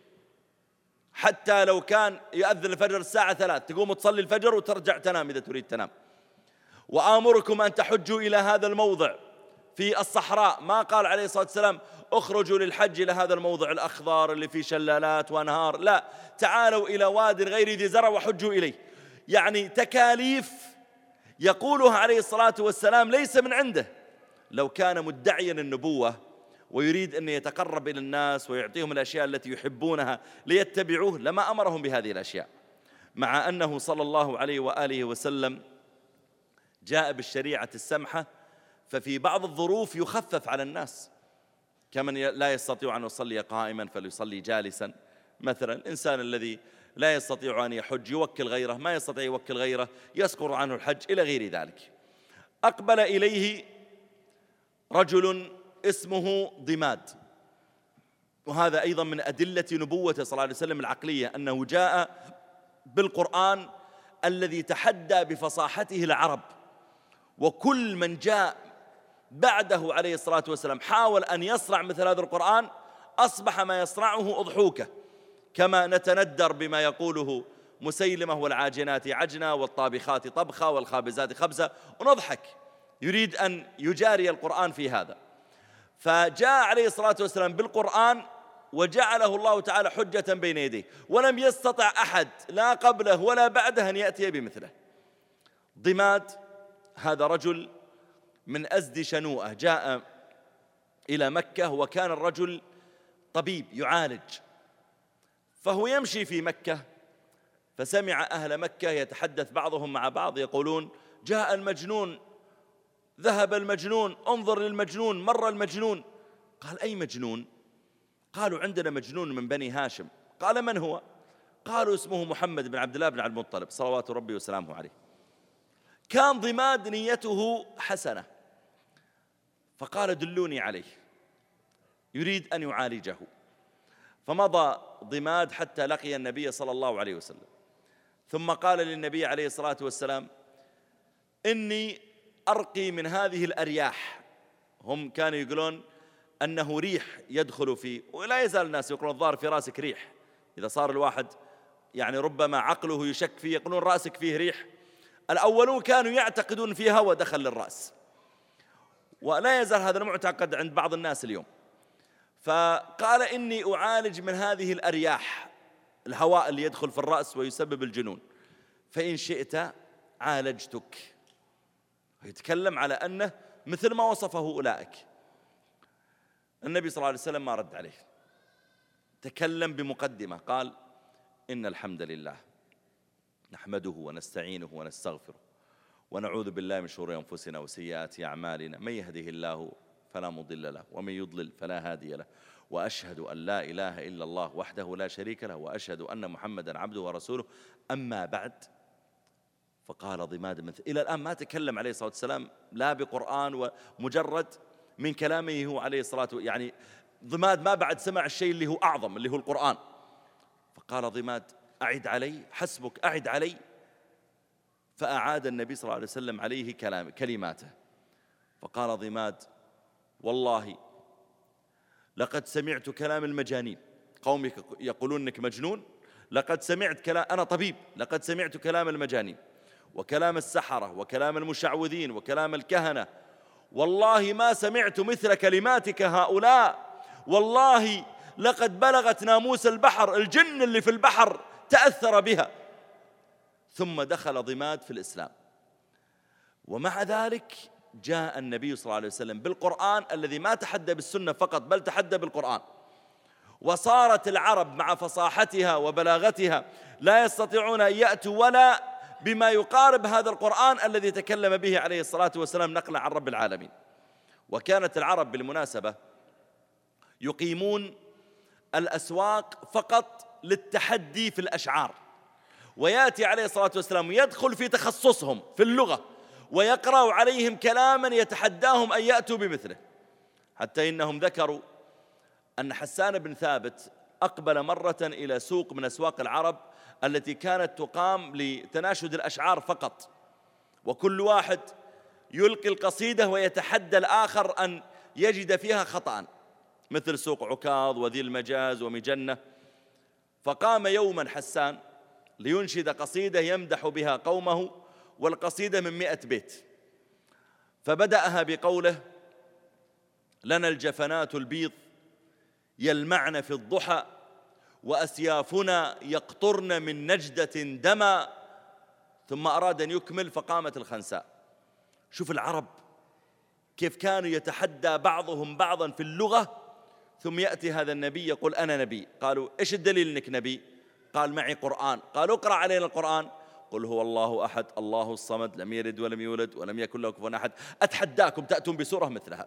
Speaker 1: حتى لو كان يؤذن الفجر الساعة ثلاث تقوم تصلي الفجر وترجع تنام إذا تريد تنام. وآمركم أن تحجوا إلى هذا الموضع في الصحراء، ما قال عليه الصلاة والسلام اخرجوا للحج إلى هذا الموضع الأخضر اللي فيه شلالات وأنهار، لا، تعالوا إلى واد غير ذي زرع وحجوا إليه. يعني تكاليف يقولها عليه الصلاة والسلام ليس من عنده. لو كان مدعيا النبوة ويريد أن يتقرب إلى الناس ويعطيهم الأشياء التي يحبونها ليتبعوه لما أمرهم بهذه الأشياء، مع أنه صلى الله عليه وآله وسلم جاء بالشريعة السمحة. ففي بعض الظروف يخفف على الناس، كمن لا يستطيع أن يصلي قائما فليصلي جالسا مثلا، الإنسان الذي لا يستطيع أن يحج يوكل غيره، ما يستطيع يوكل غيره يسقط عنه الحج إلى غير ذلك. أقبل إليه رجل اسمه ضماد، وهذا أيضا من أدلة نبوته صلى الله عليه وسلم العقلية، أنه جاء بالقرآن الذي تحدى بفصاحته العرب، وكل من جاء بعده عليه الصلاة والسلام حاول أن يصنع مثل هذا القرآن أصبح ما يصنعه أضحوكة، كما نتندر بما يقوله مسيلمة والعاجنات عجنا والطابخات طبخة والخابزات خبزة ونضحك. يريد أن يجاري القرآن في هذا، فجاء عليه الصلاة والسلام بالقرآن وجعله الله تعالى حجة بين يديه، ولم يستطع أحد لا قبله ولا بعده أن يأتي بمثله. ضماد هذا رجل من أزد شنوءة جاء إلى مكة، وكان الرجل طبيب يعالج، فهو يمشي في مكة فسمع أهل مكة يتحدث بعضهم مع بعض يقولون جاء المجنون، ذهب المجنون، انظر للمجنون، مر المجنون. قال أي مجنون؟ قالوا عندنا مجنون من بني هاشم. قال من هو؟ قالوا اسمه محمد بن عبد الله بن عبد المطلب صلوات ربي وسلامه عليه. كان ضماد نيته حسنة، فقال دلوني عليه، يريد أن يعالجه. فمضى ضماد حتى لقي النبي صلى الله عليه وسلم، ثم قال للنبي عليه الصلاة والسلام إني أرقي من هذه الأرياح. هم كانوا يقولون أنه ريح يدخل فيه، ولا يزال الناس يقولون الظاهر في راسك ريح، إذا صار الواحد يعني ربما عقله يشك فيه يقولون رأسك فيه ريح. الأولون كانوا يعتقدون فيه هوى دخل للرأس، ولا يزال هذا المعتقد عند بعض الناس اليوم. فقال إني أعالج من هذه الأرياح، الهواء اللي يدخل في الرأس ويسبب الجنون، فإن شئت عالجتك. يتكلم على أنه مثل ما وصفه أولئك. النبي صلى الله عليه وسلم ما رد عليه، تكلم بمقدمة قال إن الحمد لله نحمده ونستعينه ونستغفره ونعوذ بالله من شرور أنفسنا وسيئات أعمالنا، من يهده الله فلا مضل له ومن يضلل فلا هادي له، وأشهد أن لا إله إلا الله وحده لا شريك له، وأشهد أن محمدا عبده ورسوله، أما بعد. فقال ضماد مثل إلى الآن ما تكلم عليه الصلاة والسلام لا بقرآن، ومجرد من كلامه هو عليه الصلاة والسلام يعني ضماد ما بعد سمع الشيء اللي هو أعظم اللي هو القرآن. فقال ضماد أعد علي، حسبك أعد علي. فأعاد النبي صلى الله عليه وسلم عليه كلام كلماته. فقال ضماد والله لقد سمعت كلام المجانين، قومك يقولون إنك مجنون، لقد سمعت كلام، أنا طبيب، لقد سمعت كلام المجانين وكلام السحرة وكلام المشعوذين وكلام الكهنة، والله ما سمعت مثل كلماتك هؤلاء، والله لقد بلغت ناموس البحر، الجن اللي في البحر تأثر بها. ثم دخل ضماد في الإسلام، ومع ذلك جاء النبي صلى الله عليه وسلم بالقرآن الذي ما تحدى بالسنة فقط بل تحدى بالقرآن. وصارت العرب مع فصاحتها وبلاغتها لا يستطيعون أن يأتوا ولا بما يقارب هذا القرآن الذي تكلم به عليه الصلاة والسلام نقلا عن رب العالمين. وكانت العرب بالمناسبة يقيمون الأسواق فقط للتحدي في الأشعار، ويأتي عليه الصلاة والسلام يدخل في تخصصهم في اللغة ويقرأ عليهم كلاما يتحداهم أن يأتوا بمثله، حتى إنهم ذكروا أن حسان بن ثابت أقبل مرة إلى سوق من أسواق العرب التي كانت تقام لتناشد الأشعار فقط، وكل واحد يلقي القصيدة ويتحدى الآخر أن يجد فيها خطأ، مثل سوق عكاظ وذي المجاز ومجنة. فقام يوما حسان لينشد قصيدة يمدح بها قومه، والقصيدة من مئة بيت، فبدأها بقوله لنا الجفنات البيض يلمعن في الضحى، وأسيافنا يقطرن من نجدة دما، ثم أراد أن يكمل فقامت الخنساء. شوف العرب كيف كانوا يتحدى بعضهم بعضا في اللغة، ثم يأتي هذا النبي يقول أنا نبي. قالوا إيش الدليل أنك نبي؟ قال معي قرآن. قالوا اقرأ علينا القرآن. قل هو الله أحد الله الصمد لم يلد ولم يولد ولم يكن له كفوا أحد. أتحداكم تأتون بسورة مثلها،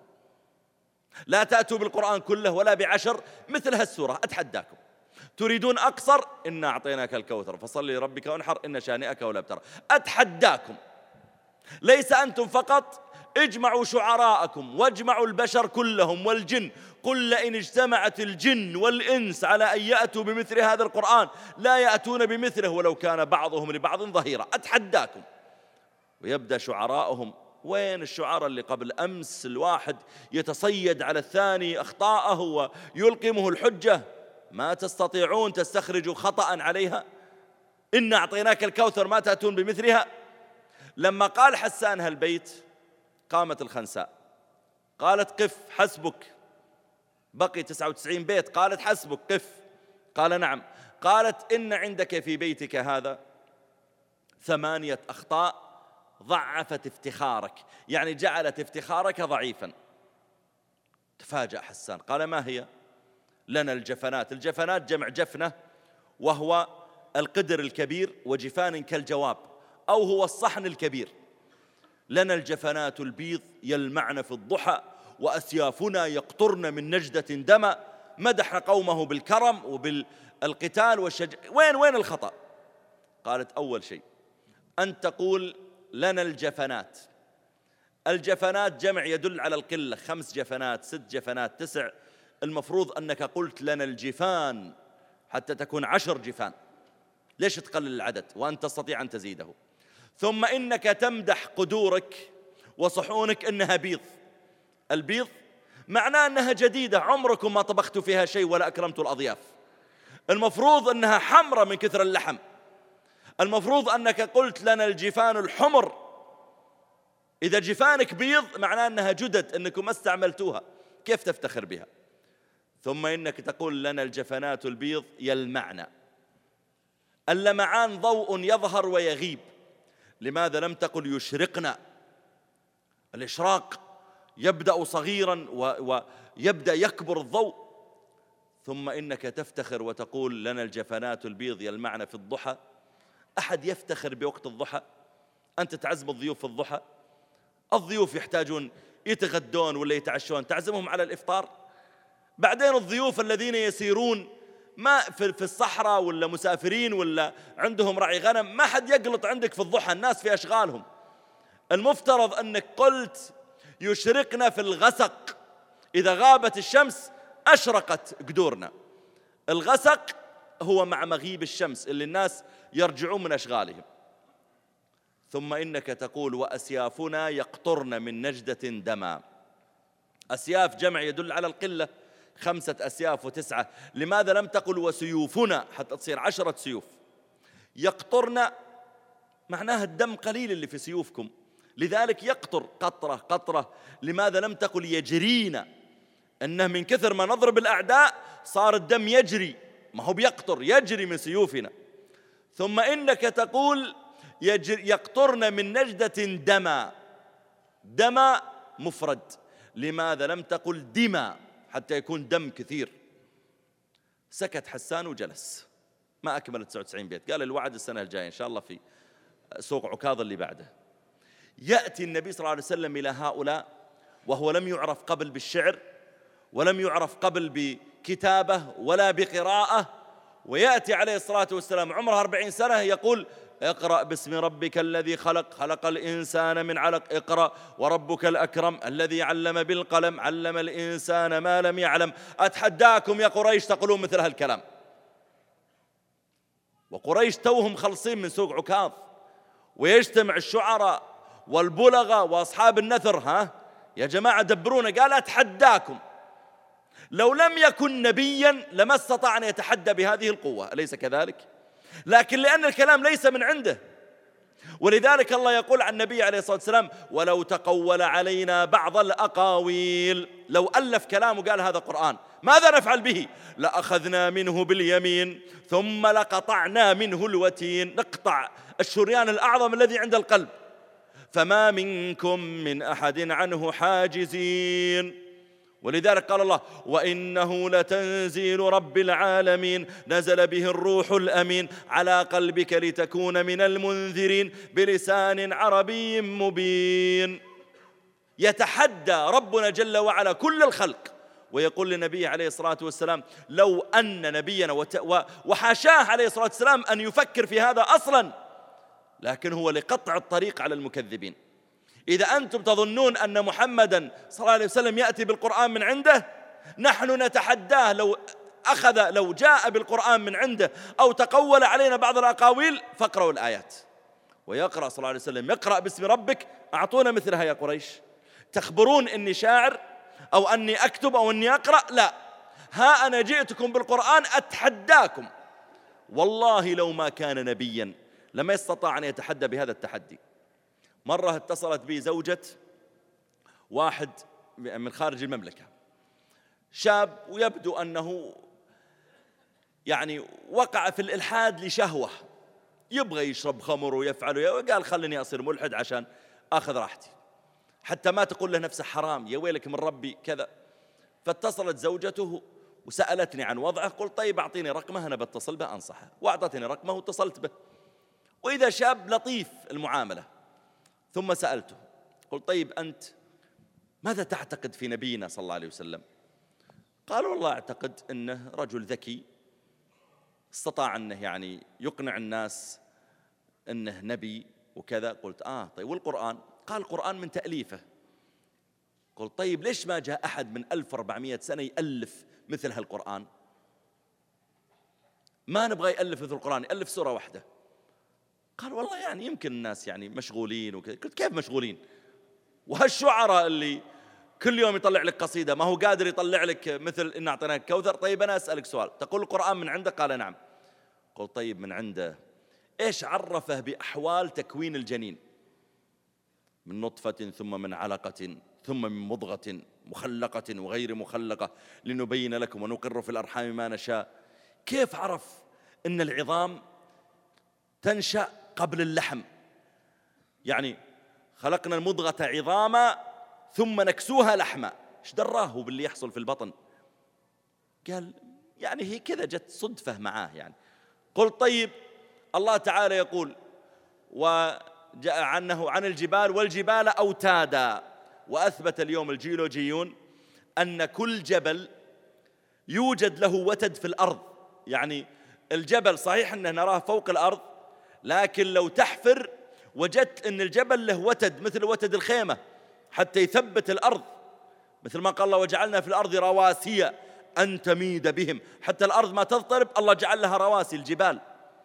Speaker 1: لا تأتوا بالقرآن كله ولا بعشر مثل هالسورة، أتحداكم. تريدون أقصر؟ إنا أعطيناك الكوثر فصل لربك وانحر إن شانئك ولا ابتر. أتحداكم، ليس أنتم فقط اجمعوا شعراءكم واجمعوا البشر كلهم والجن، قل لئن اجتمعت الجن والإنس على أن يأتوا بمثل هذا القرآن لا يأتون بمثله ولو كان بعضهم لبعض ظهيرا، أتحداكم. ويبدأ شعراءهم. وين الشعراء اللي قبل أمس الواحد يتصيد على الثاني أخطاءه ويلقمه الحجة؟ ما تستطيعون تستخرجوا خطأ عليها؟ إن أعطيناك الكوثر ما تأتون بمثلها. لما قال حسان هالبيت قامت الخنساء قالت قف حسبك، بقي تسعة وتسعين بيت، قالت حسبك قف. قال نعم. قالت إن عندك في بيتك هذا ثمانية أخطاء ضعفت افتخارك، يعني جعلت افتخارك ضعيفا. تفاجأ حسان قال ما هي؟ لنا الجفنات. الجفنات جمع جفنة، وهو القدر الكبير، وجفان كالجواب، أو هو الصحن الكبير. لنا الجفنات البيض يلمعن في الضحى، وأسيافنا يقطرن من نجدة دما. مدح قومه بالكرم وبالقتال والشجاعة. وين وين الخطأ؟ قالت أول شيء أن تقول لنا الجفنات. الجفنات جمع يدل على القلة، خمس جفنات، ست جفنات، تسع. المفروض أنك قلت لنا الجفان حتى تكون عشر جفان. ليش تقلل العدد وأنت تستطيع أن تزيده؟ ثم إنك تمدح قدورك وصحونك إنها بيض. البيض معناه أنها جديدة، عمركم ما طبختوا فيها شيء ولا أكرمتوا الأضياف. المفروض أنها حمرة من كثر اللحم. المفروض أنك قلت لنا الجفان الحمر. إذا جفانك بيض معناه أنها جدد، أنكم ما استعملتوها، كيف تفتخر بها؟ ثم إنك تقول لنا الجفنات البيض يلمعن. اللمعان ضوء يظهر ويغيب. لماذا لم تقل يشرقنا؟ الإشراق يبدأ صغيرا ويبدأ يكبر الضوء. ثم إنك تفتخر وتقول لنا الجفنات البيض يلمعن في الضحى. أحد يفتخر بوقت الضحى؟ أنت تعزم الضيوف في الضحى؟ الضيوف يحتاجون يتغدون ولا يتعشون، تعزمهم على الإفطار. بعدين الضيوف الذين يسيرون ما في الصحراء ولا مسافرين ولا عندهم رعي غنم، ما حد يقلط عندك في الضحى، الناس في أشغالهم. المفترض أنك قلت يشرقنا في الغسق، إذا غابت الشمس أشرقت قدورنا. الغسق هو مع مغيب الشمس اللي الناس يرجعون من أشغالهم. ثم إنك تقول وأسيافنا يقطرن من نجدة دما. أسياف جمع يدل على القلة، خمسة أسياف وتسعة. لماذا لم تقل وسيوفنا حتى تصير عشرة سيوف؟ يقطرن معناها الدم قليل اللي في سيوفكم، لذلك يقطر قطرة قطرة. لماذا لم تقل يجرين؟ أنه من كثر ما نضرب الأعداء صار الدم يجري، ما هو بيقطر، يجري من سيوفنا. ثم إنك تقول يقطرن من نجدة دما. دما مفرد. لماذا لم تقل دما حتى يكون دم كثير؟ سكت حسان وجلس، ما أكمل تسعة وتسعين بيت. قال الوعد السنة الجاية إن شاء الله في سوق عكاظ اللي بعده. يأتي النبي صلى الله عليه وسلم إلى هؤلاء وهو لم يعرف قبل بالشعر، ولم يعرف قبل بكتابة ولا بقراءة، ويأتي عليه الصلاة والسلام عمره أربعين سنة يقول اقرأ باسم ربك الذي خلق خلق الإنسان من علق اقرأ وربك الأكرم الذي علم بالقلم علم الإنسان ما لم يعلم. أتحداكم يا قريش تقولون مثل هالكلام، وقريش توهم خلصين من سوق عكاظ، ويجتمع الشعراء والبلغة وأصحاب النثر. ها يا جماعة دبرونا. قال أتحداكم. لو لم يكن نبيا لما استطاع أن يتحدى بهذه القوة، أليس كذلك؟ لكن لأن الكلام ليس من عنده، ولذلك الله يقول عن النبي عليه الصلاة والسلام ولو تقول علينا بعض الأقاويل. لو ألف كلام وقال هذا قرآن ماذا نفعل به؟ لأخذنا منه باليمين ثم لقطعنا منه الوتين. نقطع الشريان الأعظم الذي عند القلب. فما منكم من أحد عنه حاجزين. ولذلك قال الله وإنه لتنزيل رب العالمين نزل به الروح الأمين على قلبك لتكون من المنذرين بلسان عربي مبين. يتحدى ربنا جل وعلا كل الخلق ويقول لنبيه عليه الصلاة والسلام لو أن نبينا وحاشاه عليه الصلاة والسلام أن يفكر في هذا أصلا، لكن هو لقطع الطريق على المكذبين. إذا أنتم تظنون أن محمدا صلى الله عليه وسلم يأتي بالقرآن من عنده، نحن نتحداه لو أخذ لو جاء بالقرآن من عنده أو تقول علينا بعض الأقاويل فاقرأوا الآيات. ويقرأ صلى الله عليه وسلم يقرأ باسم ربك، أعطونا مثلها يا قريش. تخبرون إني شاعر أو أني أكتب أو أني أقرأ؟ لا، ها أنا جئتكم بالقرآن أتحداكم. والله لو ما كان نبيا لما يستطاع أن يتحدى بهذا التحدي. مرة اتصلت بي زوجة واحد من خارج المملكة، شاب ويبدو أنه يعني وقع في الإلحاد لشهوة، يبغى يشرب خمر ويفعل، وقال خلني أصير ملحد عشان أخذ راحتي، حتى ما تقول له نفسه حرام يا ويلك من ربي كذا. فاتصلت زوجته وسألتني عن وضعه، قلت طيب أعطيني رقمه أنا بتصل به أنصحه، وأعطتني رقمه واتصلت به. وإذا شاب لطيف المعاملة، ثم سألته قلت طيب أنت ماذا تعتقد في نبينا صلى الله عليه وسلم؟ قال والله أعتقد أنه رجل ذكي استطاع أنه يعني يقنع الناس أنه نبي وكذا. قلت آه طيب والقرآن؟ قال القرآن من تأليفه. قلت طيب ليش ما جاء أحد من ألف وأربعمائة سنة يألف مثل هالقرآن؟ ما نبغى يألف مثل القرآن، يألف سورة واحدة. قال والله يعني يمكن الناس يعني مشغولين وكذا. قلت كيف مشغولين؟ وهالشعراء اللي كل يوم يطلع لك قصيدة ما هو قادر يطلع لك مثل إن أعطيناك كوثر. طيب أنا أسألك سؤال، تقول القرآن من عنده؟ قال نعم. قلت طيب من عنده إيش عرفه بأحوال تكوين الجنين؟ من نطفة ثم من علقة ثم من مضغة مخلقة وغير مخلقة لنبين لكم ونقر في الأرحام ما نشاء. كيف عرف أن العظام تنشأ قبل اللحم؟ يعني خلقنا المضغة عظاما ثم نكسوها لحما، ايش دراه باللي يحصل في البطن؟ قال يعني هي كذا جت صدفة معاه يعني. قلت طيب الله تعالى يقول وجاء عنه عن الجبال والجبال أوتادا، وأثبت اليوم الجيولوجيون أن كل جبل يوجد له وتد في الأرض. يعني الجبل صحيح أنه نراه فوق الأرض، لكن لو تحفر وجدت أن الجبل له وتد مثل وتد الخيمة حتى يثبت الأرض، مثل ما قال الله وجعلنا في الأرض رواسي أن تميد بهم، حتى الأرض ما تضطرب الله جعل لها رواسي الجبال.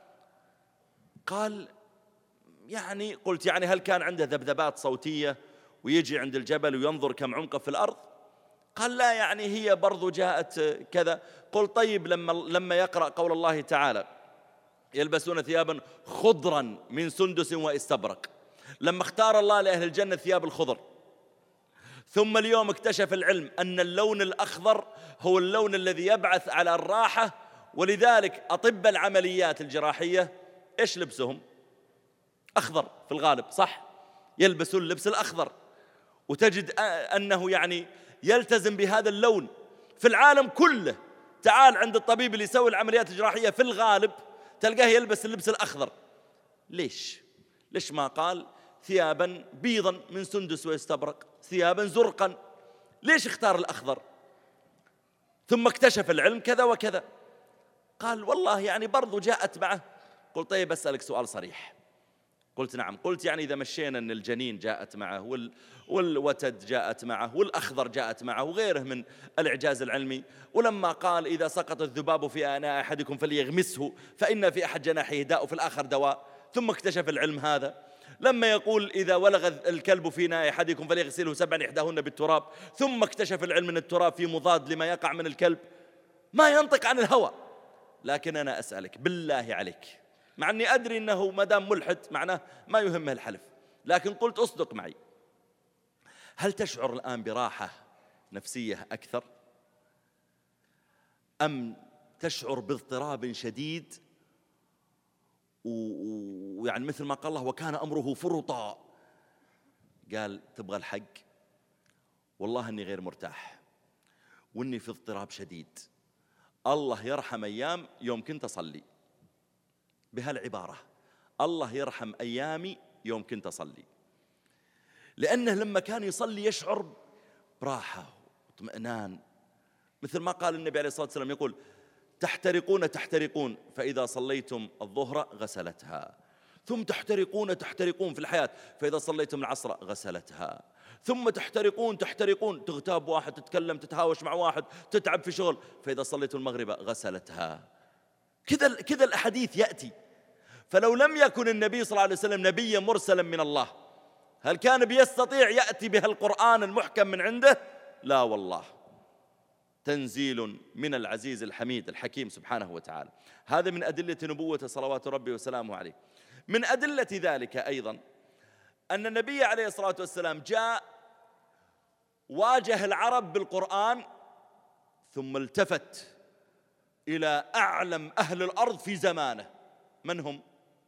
Speaker 1: قال يعني قلت يعني هل كان عنده ذبذبات صوتية ويجي عند الجبل وينظر كم عمقه في الأرض؟ قال لا يعني هي برضو جاءت كذا. قلت طيب لما, لما يقرأ قول الله تعالى يلبسون ثيابا خضرا من سندس واستبرق، لما اختار الله لأهل الجنة ثياب الخضر، ثم اليوم اكتشف العلم أن اللون الأخضر هو اللون الذي يبعث على الراحة، ولذلك أطباء العمليات الجراحية إيش لبسهم؟ أخضر في الغالب، صح؟ يلبسون اللبس الأخضر، وتجد أنه يعني يلتزم بهذا اللون في العالم كله. تعال عند الطبيب اللي يسوي العمليات الجراحية في الغالب تلقاه يلبس اللبس الأخضر. ليش؟ ليش ما قال ثيابا بيضا من سندس واستبرق، ثيابا زرقا؟ ليش اختار الأخضر؟ ثم اكتشف العلم كذا وكذا. قال والله يعني برضو جاءت معه. قلت طيب أسألك سؤال صريح. قلت نعم. قلت يعني إذا مشينا أن الجنين جاءت معه وال والوتد جاءت معه والأخضر جاءت معه وغيره من الإعجاز العلمي، ولما قال إذا سقط الذباب في آناء أحدكم فليغمسه فإن في أحد جناحيه داء وفي الآخر دواء، ثم اكتشف العلم هذا. لما يقول إذا ولغ الكلب في إناء أحدكم فليغسله سبعا إحداهن بالتراب، ثم اكتشف العلم أن التراب فيه مضاد لما يقع من الكلب. ما ينطق عن الهوى. لكن أنا أسألك بالله عليك، مع أني أدري أنه مدام ملحد معناه ما يهمه الحلف، لكن قلت أصدق معي، هل تشعر الآن براحة نفسية أكثر أم تشعر باضطراب شديد ويعني مثل ما قال الله وكان أمره فرطا؟ قال تبغى الحق؟ والله أني غير مرتاح وأني في اضطراب شديد. الله يرحم أيام يوم كنت أصلي بهالعبارة، الله يرحم أيامي يوم كنت أصلي، لأنه لما كان يصلي يشعر براحة واطمئنان، مثل ما قال النبي عليه الصلاة والسلام يقول تحترقون تحترقون فإذا صليتم الظهر غسلتها ثم تحترقون تحترقون في الحياة، فإذا صليتم العصر غسلتها، ثم تحترقون تحترقون، تغتاب واحد، تتكلم، تتهاوش مع واحد، تتعب في شغل، فإذا صليتم المغرب غسلتها. كذا كذا الأحاديث يأتي. فلو لم يكن النبي صلى الله عليه وسلم نبيا مرسلا من الله، هل كان بيستطيع يأتي بها القرآن المحكم من عنده؟ لا والله، تنزيل من العزيز الحميد الحكيم سبحانه وتعالى. هذا من أدلة نبوة صلوات ربي وسلامه عليه. من أدلة ذلك أيضا أن النبي عليه الصلاة والسلام جاء واجه العرب بالقرآن، ثم التفت إلى أعلم أهل الأرض في زمانه. من هم؟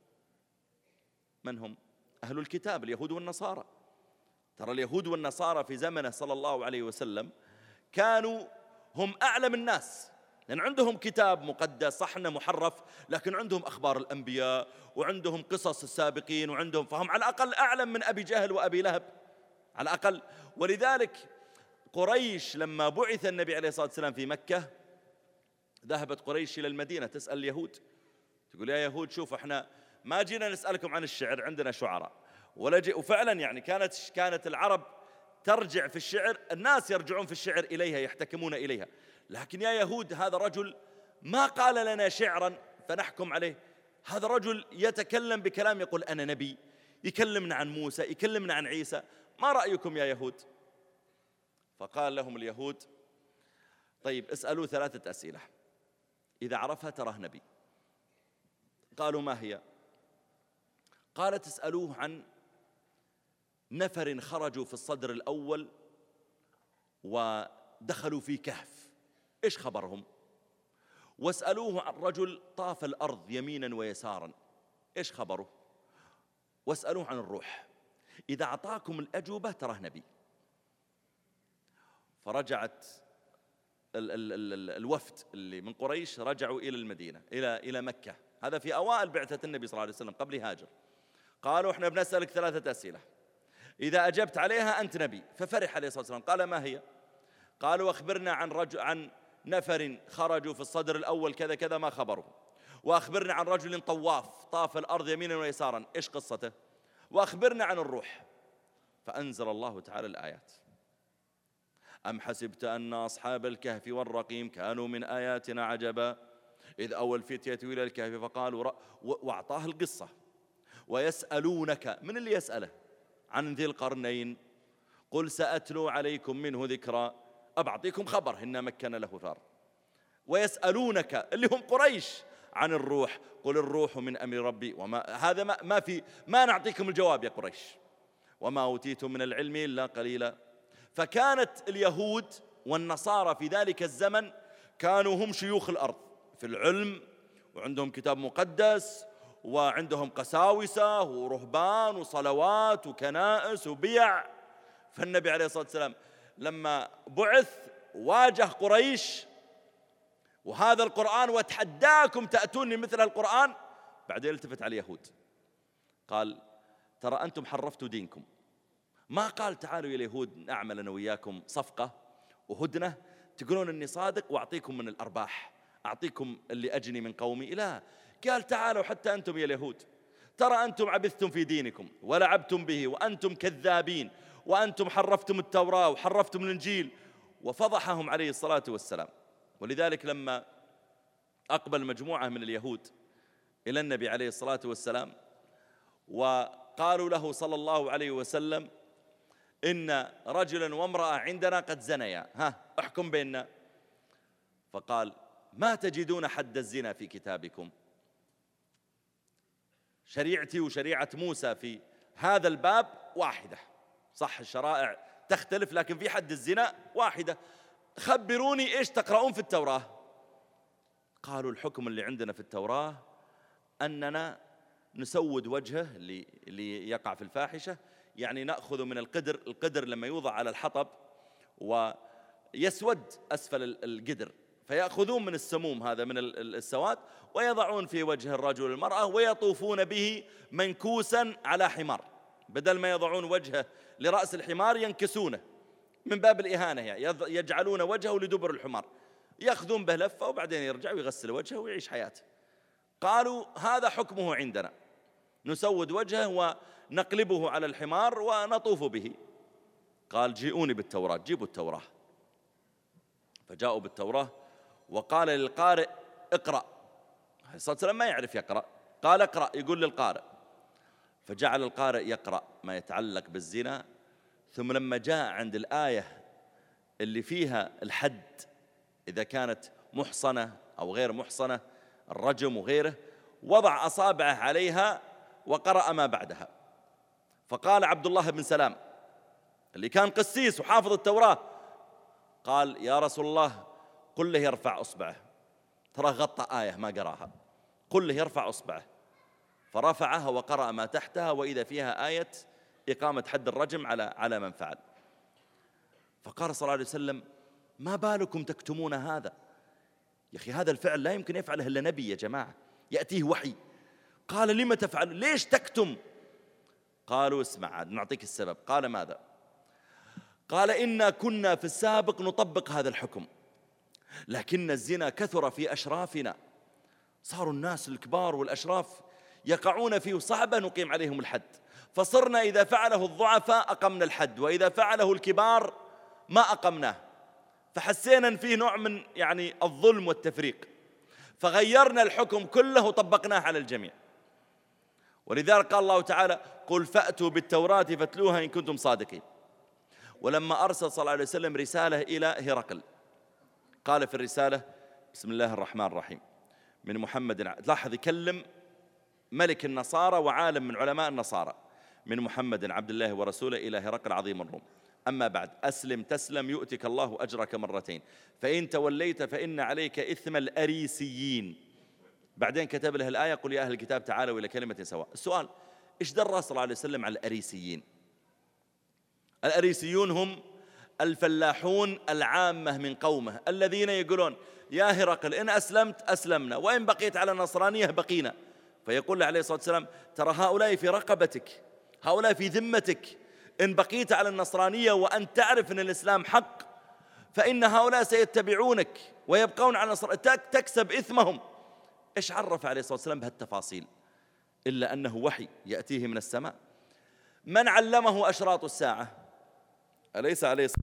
Speaker 1: من هم؟ أهل الكتاب، اليهود والنصارى. ترى اليهود والنصارى في زمنه صلى الله عليه وسلم كانوا هم أعلم الناس، لأن عندهم كتاب مقدس، صح إنه محرف، لكن عندهم أخبار الأنبياء وعندهم قصص السابقين وعندهم، فهم على الأقل أعلم من أبي جهل وأبي لهب على الأقل. ولذلك قريش لما بعث النبي عليه الصلاة والسلام في مكة، ذهبت قريش إلى المدينة تسأل اليهود، تقول يا يهود شوف احنا ما جينا نسألكم عن الشعر، عندنا شعراء ولا جي. وفعلا يعني كانت كانت العرب ترجع في الشعر، الناس يرجعون في الشعر إليها، يحتكمون إليها، لكن يا يهود هذا رجل ما قال لنا شعرا فنحكم عليه، هذا رجل يتكلم بكلام، يقول أنا نبي، يكلمنا عن موسى، يكلمنا عن عيسى، ما رأيكم يا يهود؟ فقال لهم اليهود طيب اسألوا ثلاثة أسئلة، إذا عرفها تراه نبي. قالوا ما هي؟ قال تسألوه عن نفر خرجوا في الصدر الأول ودخلوا في كهف، إيش خبرهم؟ واسألوه عن رجل طاف الأرض يمينا ويسارا، إيش خبره؟ واسألوه عن الروح، إذا أعطاكم الأجوبة تراه نبي. فرجعت ال ال ال الوفد اللي من قريش، رجعوا إلى المدينة، إلى إلى مكة، هذا في أوائل بعثة النبي صلى الله عليه وسلم قبل هاجر. قالوا احنا بنسألك ثلاثة أسئلة، إذا أجبت عليها أنت نبي. ففرح عليه الصلاة والسلام، قال ما هي؟ قالوا أخبرنا عن رجل عن نفر خرجوا في الصدر الأول كذا كذا، ما خبره؟ وأخبرنا عن رجل طواف طاف الأرض يمينا ويسارا، إيش قصته؟ وأخبرنا عن الروح. فأنزل الله تعالى الآيات: أم حسبت أن أصحاب الكهف والرقيم كانوا من آياتنا عجبا إذ أوى الفتية إلى الكهف فقالوا رأ... وأعطاه القصة. ويسألونك، من اللي يسأله؟ عن ذي القرنين، قل سأتلو عليكم منه ذكرا، أبعطيكم خبر إن مكن له ثار. ويسألونك اللي هم قريش عن الروح، قل الروح من أمر ربي وما هذا ما, ما في ما نعطيكم الجواب يا قريش، وما أوتيتم من العلم إلا قليلا. فكانت اليهود والنصارى في ذلك الزمن كانوا هم شيوخ الأرض في العلم، وعندهم كتاب مقدس، وعندهم قساوسة ورهبان وصلوات وكنائس وبيع. فالنبي عليه الصلاة والسلام لما بعث واجه قريش وهذا القرآن وتحداكم تأتوني مثل القرآن، بعدين التفت على اليهود قال ترى أنتم حرفتوا دينكم. ما قال تعالوا يا اليهود نعمل أنا وياكم صفقة وهدنة تقولون أني صادق وأعطيكم من الأرباح، أعطيكم اللي أجني من قومي، لا، قال تعالوا حتى أنتم يا اليهود، ترى أنتم عبثتم في دينكم ولعبتم به وأنتم كذابين، وأنتم حرفتم التوراة وحرفتم الإنجيل. وفضحهم عليه الصلاة والسلام. ولذلك لما أقبل مجموعة من اليهود إلى النبي عليه الصلاة والسلام وقالوا له صلى الله عليه وسلم إن رجلا وامرأة عندنا قد زنيا، ها احكم بيننا. فقال ما تجدون حد الزنا في كتابكم؟ شريعتي وشريعة موسى في هذا الباب واحدة، صح الشرائع تختلف لكن في حد الزنا واحدة، خبروني إيش تقرؤون في التوراة؟ قالوا الحكم اللي عندنا في التوراة أننا نسود وجهه اللي يقع في الفاحشة، يعني نأخذ من القدر، القدر لما يوضع على الحطب ويسود أسفل القدر، فيأخذون من السموم هذا من السواد ويضعون في وجه الرجل والمرأة ويطوفون به منكوسا على حمار، بدل ما يضعون وجهه لرأس الحمار ينكسونه من باب الإهانة، يعني يجعلون وجهه لدبر الحمار، يأخذون به لفة وبعدين يرجع ويغسل وجهه ويعيش حياته. قالوا هذا حكمه عندنا. نسود وجهه ونقلبه على الحمار ونطوف به. قال جيئوني بالتوراة، جيبوا التوراة. فجاءوا بالتوراة وقال للقارئ اقرأ. عليه الصلاة والسلام ما يعرف يقرأ، قال اقرأ، يقول للقارئ. فجعل القارئ يقرأ ما يتعلق بالزنا، ثم لما جاء عند الآية اللي فيها الحد إذا كانت محصنة أو غير محصنة، الرجم وغيره، وضع أصابعه عليها وقرأ ما بعدها. فقال عبد الله بن سلام اللي كان قسيس وحافظ التوراة، قال يا رسول الله قل له يرفع أصبعه، ترى غطى آية ما قراها، قل له يرفع أصبعه. فرفعها وقرأ ما تحتها، وإذا فيها آية إقامة حد الرجم على على من فعل. فقال صلى الله عليه وسلم ما بالكم تكتمون هذا؟ يا أخي هذا الفعل لا يمكن يفعله إلا نبي يا جماعة، يأتيه وحي. قال لما تفعل؟ ليش تكتم؟ قالوا اسمع نعطيك السبب. قال ماذا؟ قال إنا كنا في السابق نطبق هذا الحكم، لكن الزنا كثر في أشرافنا، صاروا الناس الكبار والأشراف يقعون فيه، صعب نقيم عليهم الحد، فصرنا إذا فعله الضعفاء أقمنا الحد، وإذا فعله الكبار ما أقمناه، فحسينا أن فيه نوع من يعني الظلم والتفريق، فغيرنا الحكم كله وطبقناه على الجميع. ولذلك قال الله تعالى قل فأتوا بالتوراة فاتلوها إن كنتم صادقين. ولما أرسل صلى الله عليه وسلم رسالة إلى هرقل، قال في الرسالة بسم الله الرحمن الرحيم من محمد، لاحظ يكلم ملك النصارى وعالم من علماء النصارى، من محمد عبد الله ورسوله إلى هرقل عظيم الروم، أما بعد أسلم تسلم يؤتك الله أجرك مرتين، فإن توليت فإن عليك إثم الأريسيين. بعدين كتب له الآية قل يا أهل الكتاب تعالوا إلى كلمة سواء. السؤال إيش درى صلى الله عليه وسلم على الأريسيين؟ الأريسيون هم الفلاحون العامة من قومه الذين يقولون يا هرقل إن أسلمت أسلمنا، وإن بقيت على النصرانية بقينا. فيقول له عليه الصلاة والسلام ترى هؤلاء في رقبتك، هؤلاء في ذمتك، إن بقيت على النصرانية وأن تعرف أن الإسلام حق فإن هؤلاء سيتبعونك ويبقون على النصرانية، تكسب إثمهم. إيش عرف عليه الصلاة والسلام بهالتفاصيل إلا أنه وحي يأتيه من السماء؟ من علمه أشراط الساعة؟ أليس عليه الصلاة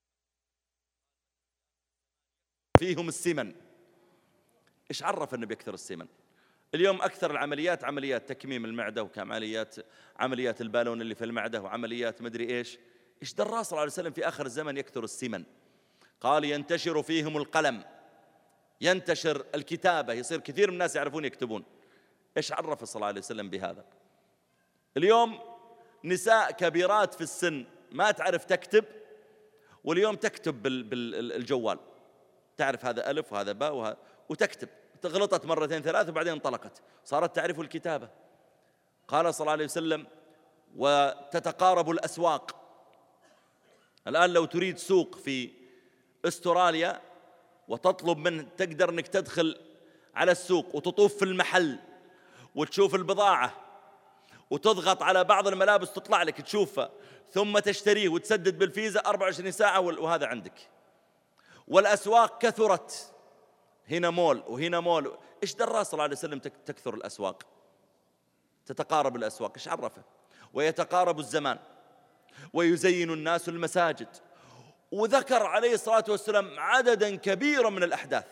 Speaker 1: فيهم السمن؟ إيش عرف أنه بيكثر السمن؟ اليوم أكثر العمليات عمليات تكميم المعدة، وكعمليات عمليات البالون اللي في المعدة، وعمليات مدري إيش. إيش درى صلى الله عليه وسلم في آخر الزمن يكثر السمن؟ قال ينتشر فيهم القلم، ينتشر الكتابة، يصير كثير من الناس يعرفون يكتبون. إيش عرف صلى الله عليه وسلم بهذا؟ اليوم نساء كبيرات في السن ما تعرف تكتب، واليوم تكتب بالجوال، تعرف هذا ألف وهذا باء وهذا، وتكتب، غلطت مرتين ثلاث وبعدين انطلقت، صارت تعرف الكتابة. قال صلى الله عليه وسلم وتتقارب الأسواق. الآن لو تريد سوق في أستراليا وتطلب من تقدر أنك تدخل على السوق وتطوف في المحل وتشوف البضاعة وتضغط على بعض الملابس تطلع لك تشوفها، ثم تشتريه وتسدد بالفيزا أربعة وعشرين ساعة وهذا عندك. والأسواق كثرت، هنا مول وهنا مول. إيش درى صلى الله عليه وسلم تكثر الأسواق، تتقارب الأسواق؟ إيش عرفه؟ ويتقارب الزمان ويزين الناس المساجد. وذكر عليه الصلاة والسلام عددا كبيرا من الأحداث،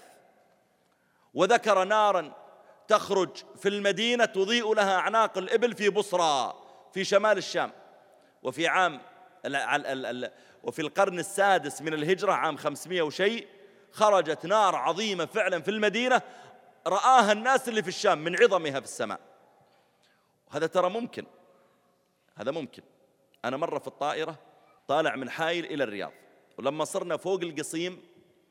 Speaker 1: وذكر نارا تخرج في المدينة تضيء لها أعناق الإبل في بصرى في شمال الشام، وفي عام وفي القرن السادس من الهجرة عام خمسمائة وشيء خرجت نار عظيمة فعلا في المدينة رآها الناس اللي في الشام من عظمها في السماء. وهذا ترى ممكن، هذا ممكن. أنا مرة في الطائرة طالع من حائل إلى الرياض، ولما صرنا فوق القصيم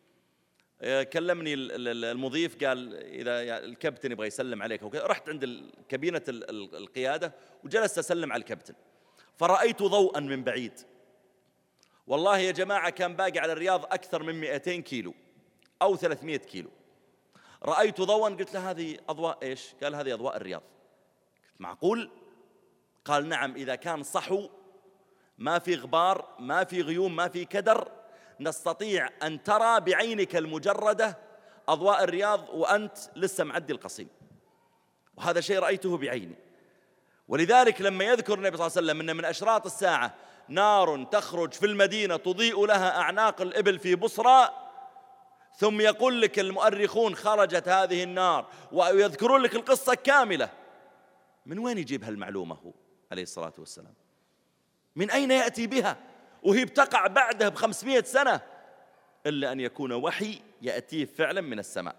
Speaker 1: كلمني المضيف قال إذا الكابتن يبغى يسلم عليك وكذا. رحت عند كابينة القيادة وجلست أسلم على الكابتن، فرأيت ضوءا من بعيد. والله يا جماعة كان باقي على الرياض أكثر من مئتين كيلو أو ثلاثمائة كيلو. رأيت ضوءا، قلت له هذه أضواء إيش؟ قال هذه أضواء الرياض. قلت معقول؟ قال نعم، إذا كان صحو ما في غبار ما في غيوم ما في كدر نستطيع أن ترى بعينك المجردة أضواء الرياض وأنت لسه معدي القصيم. وهذا شيء رأيته بعيني. ولذلك لما يذكر النبي صلى الله عليه وسلم أن من أشراط الساعة نار تخرج في المدينة تضيء لها أعناق الإبل في بصرى، ثم يقول لك المؤرخون خرجت هذه النار ويذكرون لك القصة كاملة، من وين يجيب هالمعلومة هو عليه الصلاة والسلام؟ من أين يأتي بها وهي بتقع بعده بخمسمائة سنة؟ إلا أن يكون وحي يأتيه فعلا من السماء.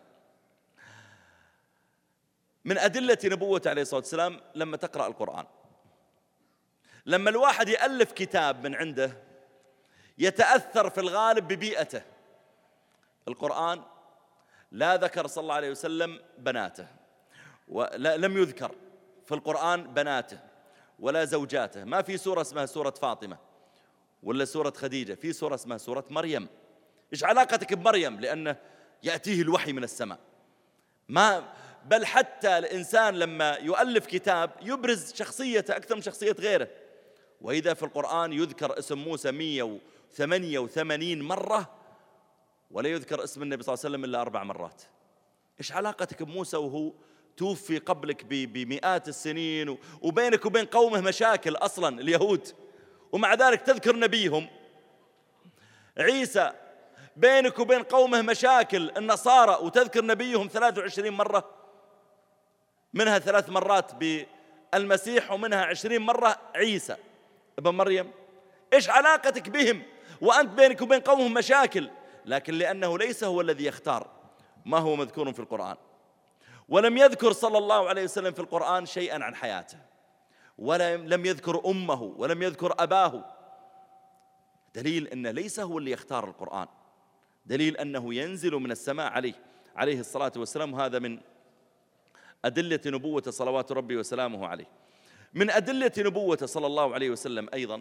Speaker 1: من أدلة نبوته عليه الصلاة والسلام لما تقرأ القرآن، لما الواحد يألف كتاب من عنده يتأثر في الغالب ببيئته. القرآن لا ذكر صلى الله عليه وسلم بناته، ولم يذكر في القرآن بناته ولا زوجاته، ما في سورة اسمها سورة فاطمة ولا سورة خديجة، في سورة اسمها سورة مريم. إيش علاقتك بمريم؟ لأنه يأتيه الوحي من السماء. ما بل حتى الإنسان لما يؤلف كتاب يبرز شخصيته أكثر من شخصية غيره، وإذا في القرآن يذكر اسم موسى مئة وثمانية وثمانين مرة ولا يذكر اسم النبي صلى الله عليه وسلم إلا أربع مرات. إيش علاقتك بموسى وهو توفي قبلك بمئات السنين وبينك وبين قومه مشاكل أصلا اليهود، ومع ذلك تذكر نبيهم؟ عيسى بينك وبين قومه مشاكل النصارى وتذكر نبيهم ثلاث وعشرين مرة، منها ثلاث مرات بالمسيح ومنها عشرين مرة عيسى ابن مريم. إيش علاقتك بهم وأنت بينك وبين قومهم مشاكل؟ لكن لأنه ليس هو الذي يختار ما هو مذكور في القرآن، ولم يذكر صلى الله عليه وسلم في القرآن شيئا عن حياته، ولم يذكر أمه ولم يذكر أباه، دليل أنه ليس هو اللي يختار القرآن، دليل أنه ينزل من السماء عليه عليه الصلاة والسلام. هذا من أدلة نبوة صلوات ربي وسلامه عليه. من أدلة نبوة صلى الله عليه وسلم أيضا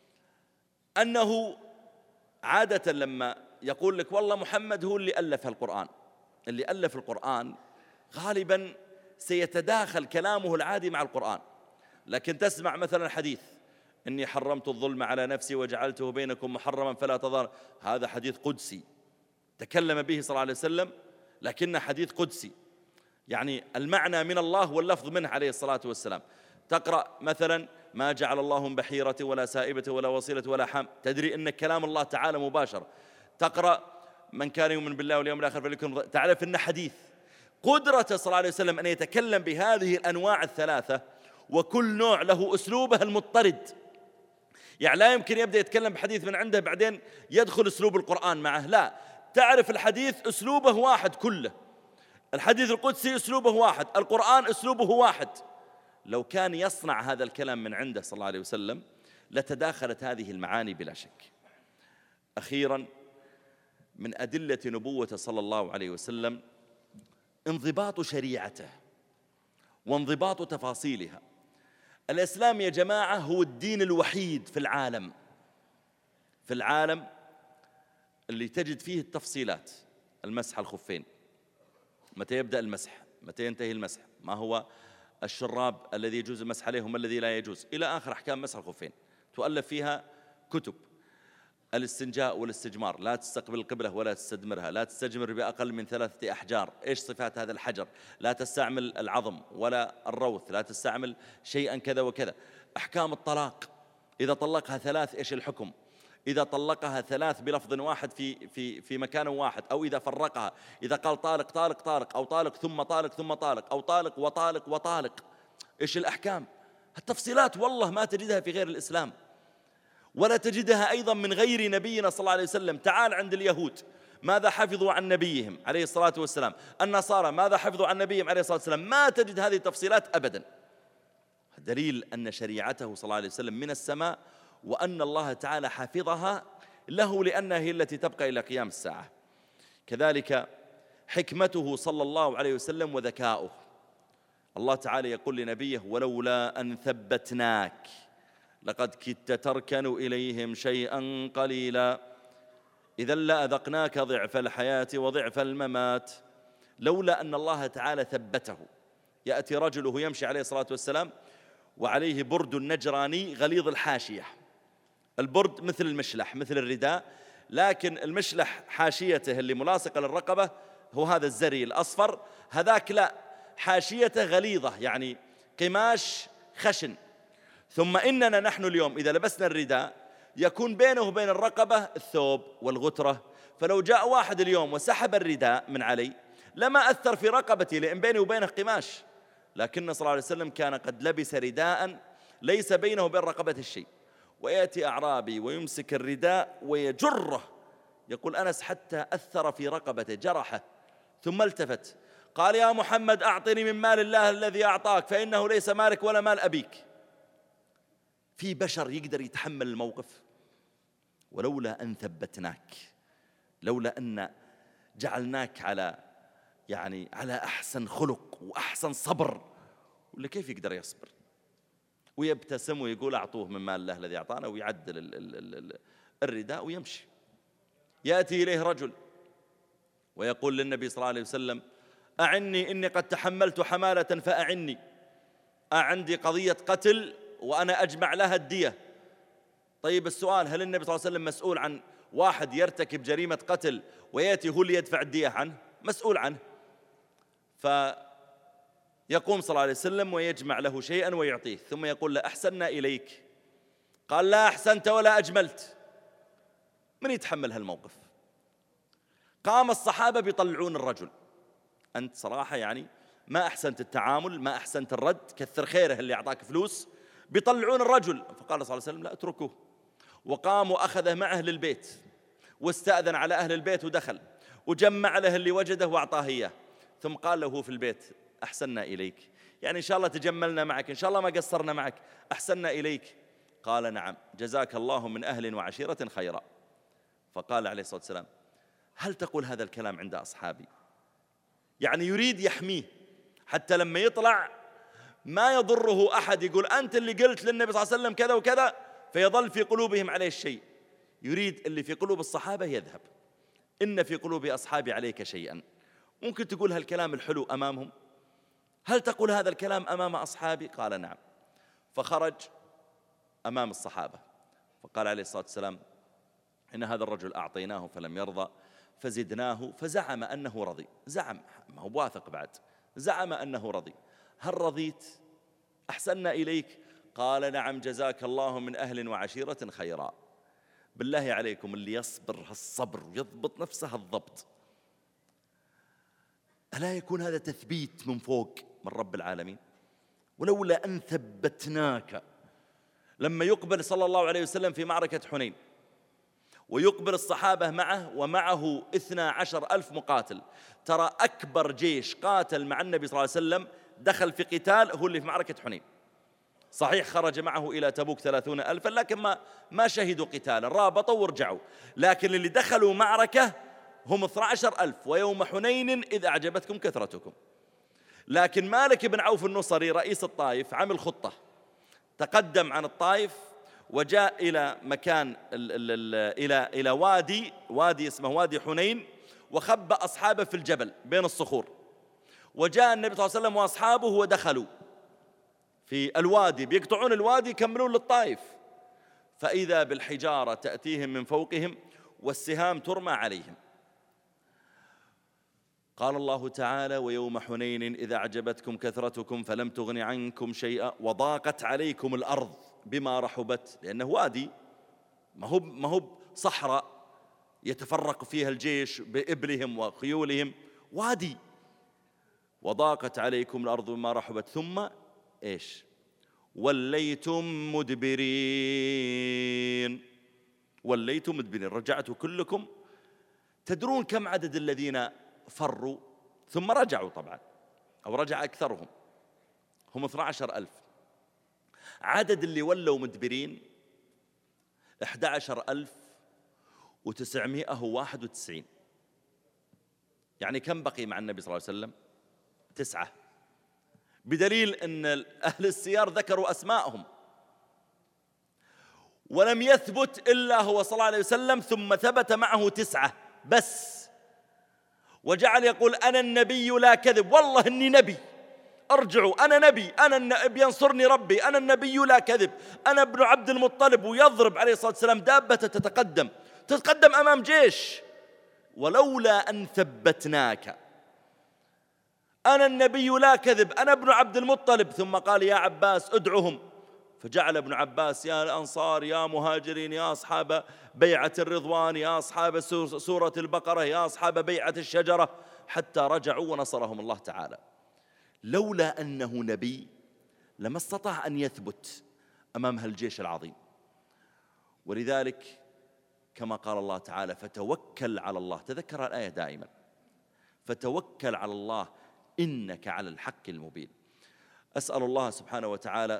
Speaker 1: أنه عادة لما يقول لك والله محمد هو اللي ألف القرآن، اللي ألف القرآن غالبا سيتداخل كلامه العادي مع القرآن. لكن تسمع مثلا حديث إني حرمت الظلم على نفسي وجعلته بينكم محرما فلا تظالموا، هذا حديث قدسي تكلم به صلى الله عليه وسلم، لكنه حديث قدسي، يعني المعنى من الله واللفظ منه عليه الصلاة والسلام. تقرأ مثلا ما جعل الله من بحيرة ولا سائبة ولا وصيلة ولا حام، تدري أن كلام الله تعالى مباشر. تقرأ من كان يؤمن بالله واليوم الآخر فليكن، تعرف أنه حديث. قدرته صلى الله عليه وسلم أن يتكلم بهذه الأنواع الثلاثة، وكل نوع له أسلوبه المضطرد. يعني لا يمكن يبدأ يتكلم بحديث من عنده بعدين يدخل أسلوب القرآن معه، لا، تعرف الحديث أسلوبه واحد كله، الحديث القدسي أسلوبه واحد، القرآن أسلوبه واحد. لو كان يصنع هذا الكلام من عنده صلى الله عليه وسلم لتداخلت هذه المعاني بلا شك. أخيرا من أدلة نبوته صلى الله عليه وسلم انضباط شريعته وانضباط تفاصيلها. الإسلام يا جماعة هو الدين الوحيد في العالم في العالم اللي تجد فيه التفصيلات. المسح الخفين، متى يبدأ المسح، متى ينتهي المسح، ما هو الشراب الذي يجوز المسح عليه وما الذي لا يجوز، إلى آخر أحكام مسح الخفين. تؤلف فيها كتب. الاستنجاء والاستجمار، لا تستقبل القبلة ولا تستدمرها، لا تستجمر بأقل من ثلاثة أحجار، إيش صفات هذا الحجر، لا تستعمل العظم ولا الروث، لا تستعمل شيئا كذا وكذا. أحكام الطلاق، إذا طلقها ثلاث إيش الحكم، إذا طلقها ثلاث بلفظ واحد في في في مكان واحد، أو إذا فرقها، إذا قال طالق طالق طالق، أو طالق ثم طالق ثم طالق، أو طالق وطالق وطالق، إيش الأحكام؟ التفصيلات والله ما تجدها في غير الإسلام، ولا تجدها أيضا من غير نبينا صلى الله عليه وسلم. تعال عند اليهود ماذا حفظوا عن نبيهم عليه الصلاة والسلام، النصارى ماذا حفظوا عن نبيهم عليه الصلاة والسلام، ما تجد هذه التفصيلات أبدا. دليل أن شريعته صلى الله عليه وسلم من السماء، وأن الله تعالى حفظها له لأنها هي التي تبقى إلى قيام الساعة. كذلك حكمته صلى الله عليه وسلم وذكاؤه. الله تعالى يقول لنبيه ولولا أن ثبتناك لقد كدت تركن إليهم شيئا قليلا إذا لأذقناك ضعف الحياة وضعف الممات. لولا أن الله تعالى ثبته. يأتي رجله يمشي عليه الصلاة والسلام وعليه برد نجراني غليظ الحاشية. البرد مثل المشلح مثل الرداء، لكن المشلح حاشيته اللي ملاصقة للرقبة هو هذا الزري الأصفر، هذاك لا، حاشيته غليظة، يعني قماش خشن. ثم إننا نحن اليوم إذا لبسنا الرداء يكون بينه وبين الرقبة الثوب والغترة، فلو جاء واحد اليوم وسحب الرداء من علي لما أثر في رقبتي لأن بيني وبينه قماش، لكن صلى الله عليه وسلم كان قد لبس رداء ليس بينه وبين رقبته الشيء. ويأتي أعرابي ويمسك الرداء ويجره، يقول أنس حتى أثر في رقبته جرحه، ثم التفت قال يا محمد أعطني من مال الله الذي أعطاك فإنه ليس مالك ولا مال أبيك. في بشر يقدر يتحمل الموقف؟ ولولا أن ثبتناك، لولا أن جعلناك على يعني على أحسن خلق وأحسن صبر، ولا كيف يقدر يصبر ويبتسم ويقول أعطوه من مال الله الذي أعطانا ويعدل ال ال ال الرداء ويمشي. يأتي إليه رجل ويقول للنبي صلى الله عليه وسلم أعني إني قد تحملت حمالة فأعني، عندي قضية قتل وأنا أجمع لها الدية. طيب السؤال، هل النبي صلى الله عليه وسلم مسؤول عن واحد يرتكب جريمة قتل ويأتي هو اللي يدفع الدية عنه؟ مسؤول عنه. فيقوم صلى الله عليه وسلم ويجمع له شيئا ويعطيه، ثم يقول له أحسننا إليك؟ قال لا أحسنت ولا أجملت. من يتحمل هالموقف؟ قام الصحابة بيطلعون الرجل، أنت صراحة يعني ما أحسنت التعامل، ما أحسنت الرد، كثر خيره اللي أعطاك فلوس. بيطلعون الرجل، فقال صلى الله عليه وسلم لا اتركوه. وقام وأخذه معه للبيت واستأذن على أهل البيت ودخل وجمع له اللي وجده وأعطاه إياه، ثم قال له في البيت أحسننا إليك، يعني إن شاء الله تجملنا معك، إن شاء الله ما قصرنا معك، أحسننا إليك. قال نعم جزاك الله من أهل وعشيرة خيرا. فقال عليه الصلاة والسلام هل تقول هذا الكلام عند أصحابي؟ يعني يريد يحميه حتى لما يطلع ما يضره أحد يقول أنت اللي قلت للنبي صلى الله عليه وسلم كذا وكذا فيظل في قلوبهم عليه الشيء. يريد اللي في قلوب الصحابة يذهب. إن في قلوب أصحابي عليك شيئا. ممكن تقول هالكلام الحلو أمامهم؟ هل تقول هذا الكلام أمام أصحابي؟ قال نعم. فخرج أمام الصحابة فقال عليه الصلاة والسلام إن هذا الرجل أعطيناه فلم يرضى فزدناه فزعم أنه رضي. زعم، ما هو واثق بعد، زعم أنه رضي. هل رضيت؟ أحسننا إليك؟ قال نعم جزاك الله من أهل وعشيرة خيرا. بالله عليكم اللي يصبر هالصبر ويضبط نفسه الضبط، ألا يكون هذا تثبيت من فوق من رب العالمين؟ ولولا أن ثبتناك. لما يقبل صلى الله عليه وسلم في معركة حنين ويقبل الصحابة معه ومعه اثنا عشر ألف مقاتل، ترى أكبر جيش قاتل مع النبي صلى الله عليه وسلم دخل في قتال هو اللي في معركة حنين. صحيح خرج معه إلى تبوك ثلاثون ألفا لكن ما, ما شهدوا قتالا، رابطوا ورجعوا، لكن اللي دخلوا معركة هم اثنا عشر ألف. ويوم حنين إذ أعجبتكم كثرتكم. لكن مالك بن عوف النصري رئيس الطائف عمل خطة، تقدم عن الطائف وجاء إلى مكان ال ال ال إلى إلى وادي وادي اسمه وادي حنين، وخبأ أصحابه في الجبل بين الصخور. وجاء النبي صلى الله عليه وسلم وأصحابه ودخلوا في الوادي بيقطعون الوادي يكملون للطائف، فإذا بالحجارة تأتيهم من فوقهم والسهام ترمى عليهم. قال الله تعالى ويوم حنين إذا أعجبتكم كثرتكم فلم تغن عنكم شيئا وضاقت عليكم الأرض بما رحبت، لأنه وادي ما هو ما هو صحراء يتفرق فيها الجيش بإبلهم وخيولهم، وادي. وضاقت عليكم الأرض بما رحبت ثم إيش؟ وليتم مدبرين. وليتم مدبرين، رجعتوا كلكم. تدرون كم عدد الذين فروا ثم رجعوا؟ طبعا أو رجع أكثرهم، هم اثنا عشر ألف. عدد اللي ولوا مدبرين أحد عشر ألف وتسعمائة وواحد وتسعين. يعني كم بقي مع النبي صلى الله عليه وسلم؟ تسعة. بدليل أن أهل السيار ذكروا أسماءهم، ولم يثبت إلا هو صلى الله عليه وسلم، ثم ثبت معه تسعة بس. وجعل يقول أنا النبي لا كذب، والله إني نبي، ارجعوا أنا نبي، أنا النبي ينصرني ربي، أنا النبي لا كذب، أنا ابن عبد المطلب. ويضرب عليه الصلاة والسلام دابة تتقدم تتقدم أمام جيش. ولولا أن ثبتناك. أنا النبي لا كذب، أنا ابن عبد المطلب. ثم قال يا عباس ادعهم، فجعل ابن عباس يا الأنصار يا مهاجرين يا أصحاب بيعة الرضوان يا أصحاب سورة البقرة يا أصحاب بيعة الشجرة، حتى رجعوا ونصرهم الله تعالى. لولا أنه نبي لما استطاع أن يثبت أمام هالجيش العظيم. ولذلك كما قال الله تعالى فتوكل على الله، تذكر الآية دائما، فتوكل على الله إنك على الحق المبين. أسأل الله سبحانه وتعالى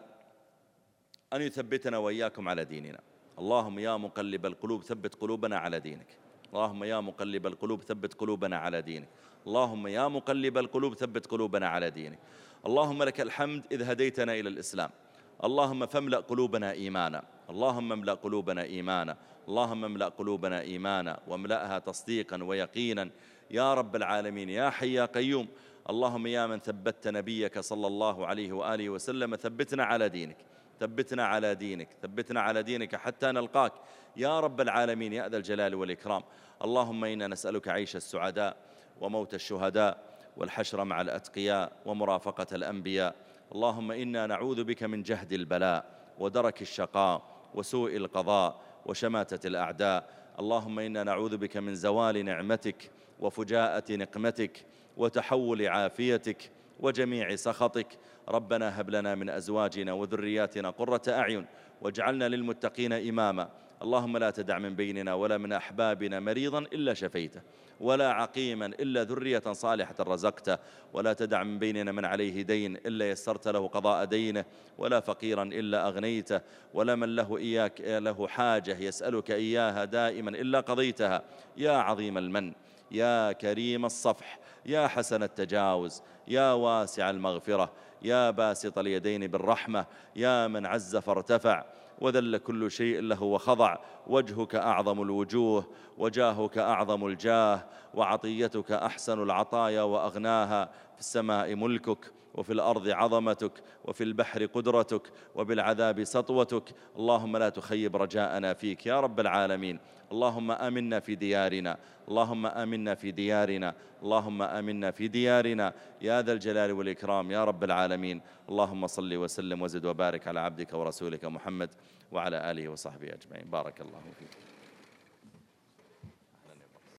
Speaker 1: أن يثبتنا وإياكم على ديننا. اللهم يا مقلب القلوب ثبت قلوبنا على دينك. اللهم يا مقلب القلوب ثبت قلوبنا على دينك. اللهم يا مقلب القلوب ثبت قلوبنا على دينك. اللهم لك الحمد إذ هديتنا إلى الإسلام. اللهم فاملأ قلوبنا إيمانا. اللهم املأ قلوبنا إيمانا. اللهم املأ قلوبنا إيمانا واملأها تصديقا ويقينا يا رب العالمين يا حي يا قيوم. اللهم يا من ثبت نبيك صلى الله عليه وآله وسلم ثبتنا على دينك، ثبتنا على دينك، ثبتنا على دينك حتى نلقاك يا رب العالمين يا ذا الجلال والإكرام. اللهم إنا نسألك عيش السعداء وموت الشهداء والحشر مع الأتقياء ومرافقة الأنبياء. اللهم إنا نعوذ بك من جهد البلاء ودرك الشقاء وسوء القضاء وشماتة الأعداء. اللهم إنا نعوذ بك من زوال نعمتك وفجاءة نقمتك وتحول عافيتك وجميع سخطك. ربنا هب لنا من أزواجنا وذرياتنا قرة أعين واجعلنا للمتقين إماما. اللهم لا تدع من بيننا ولا من أحبابنا مريضا إلا شفيته، ولا عقيما إلا ذرية صالحة رزقته، ولا تدع من بيننا من عليه دين إلا يسرت له قضاء دينه، ولا فقيرا إلا أغنيته، ولا من له إياك له حاجة يسألك إياها دائما إلا قضيتها. يا عظيم المن يا كريم الصفح يا حسن التجاوز يا واسع المغفرة يا باسط اليدين بالرحمة يا من عز فارتفع وذل كل شيء له وخضع. وجهك أعظم الوجوه وجاهك أعظم الجاه وعطيتك أحسن العطايا وأغناها. في السماء ملكك وفي الأرض عظمتك وفي البحر قدرتك وبالعذاب سطوتك. اللهم لا تخيب رجاءنا فيك يا رب العالمين. اللهم آمنا في ديارنا. اللهم آمنا في ديارنا. اللهم آمنا في ديارنا يا ذا الجلال والإكرام يا رب العالمين. اللهم صل وسلم وزد وبارك على عبدك ورسولك محمد وعلى آله وصحبه أجمعين. بارك الله فيك.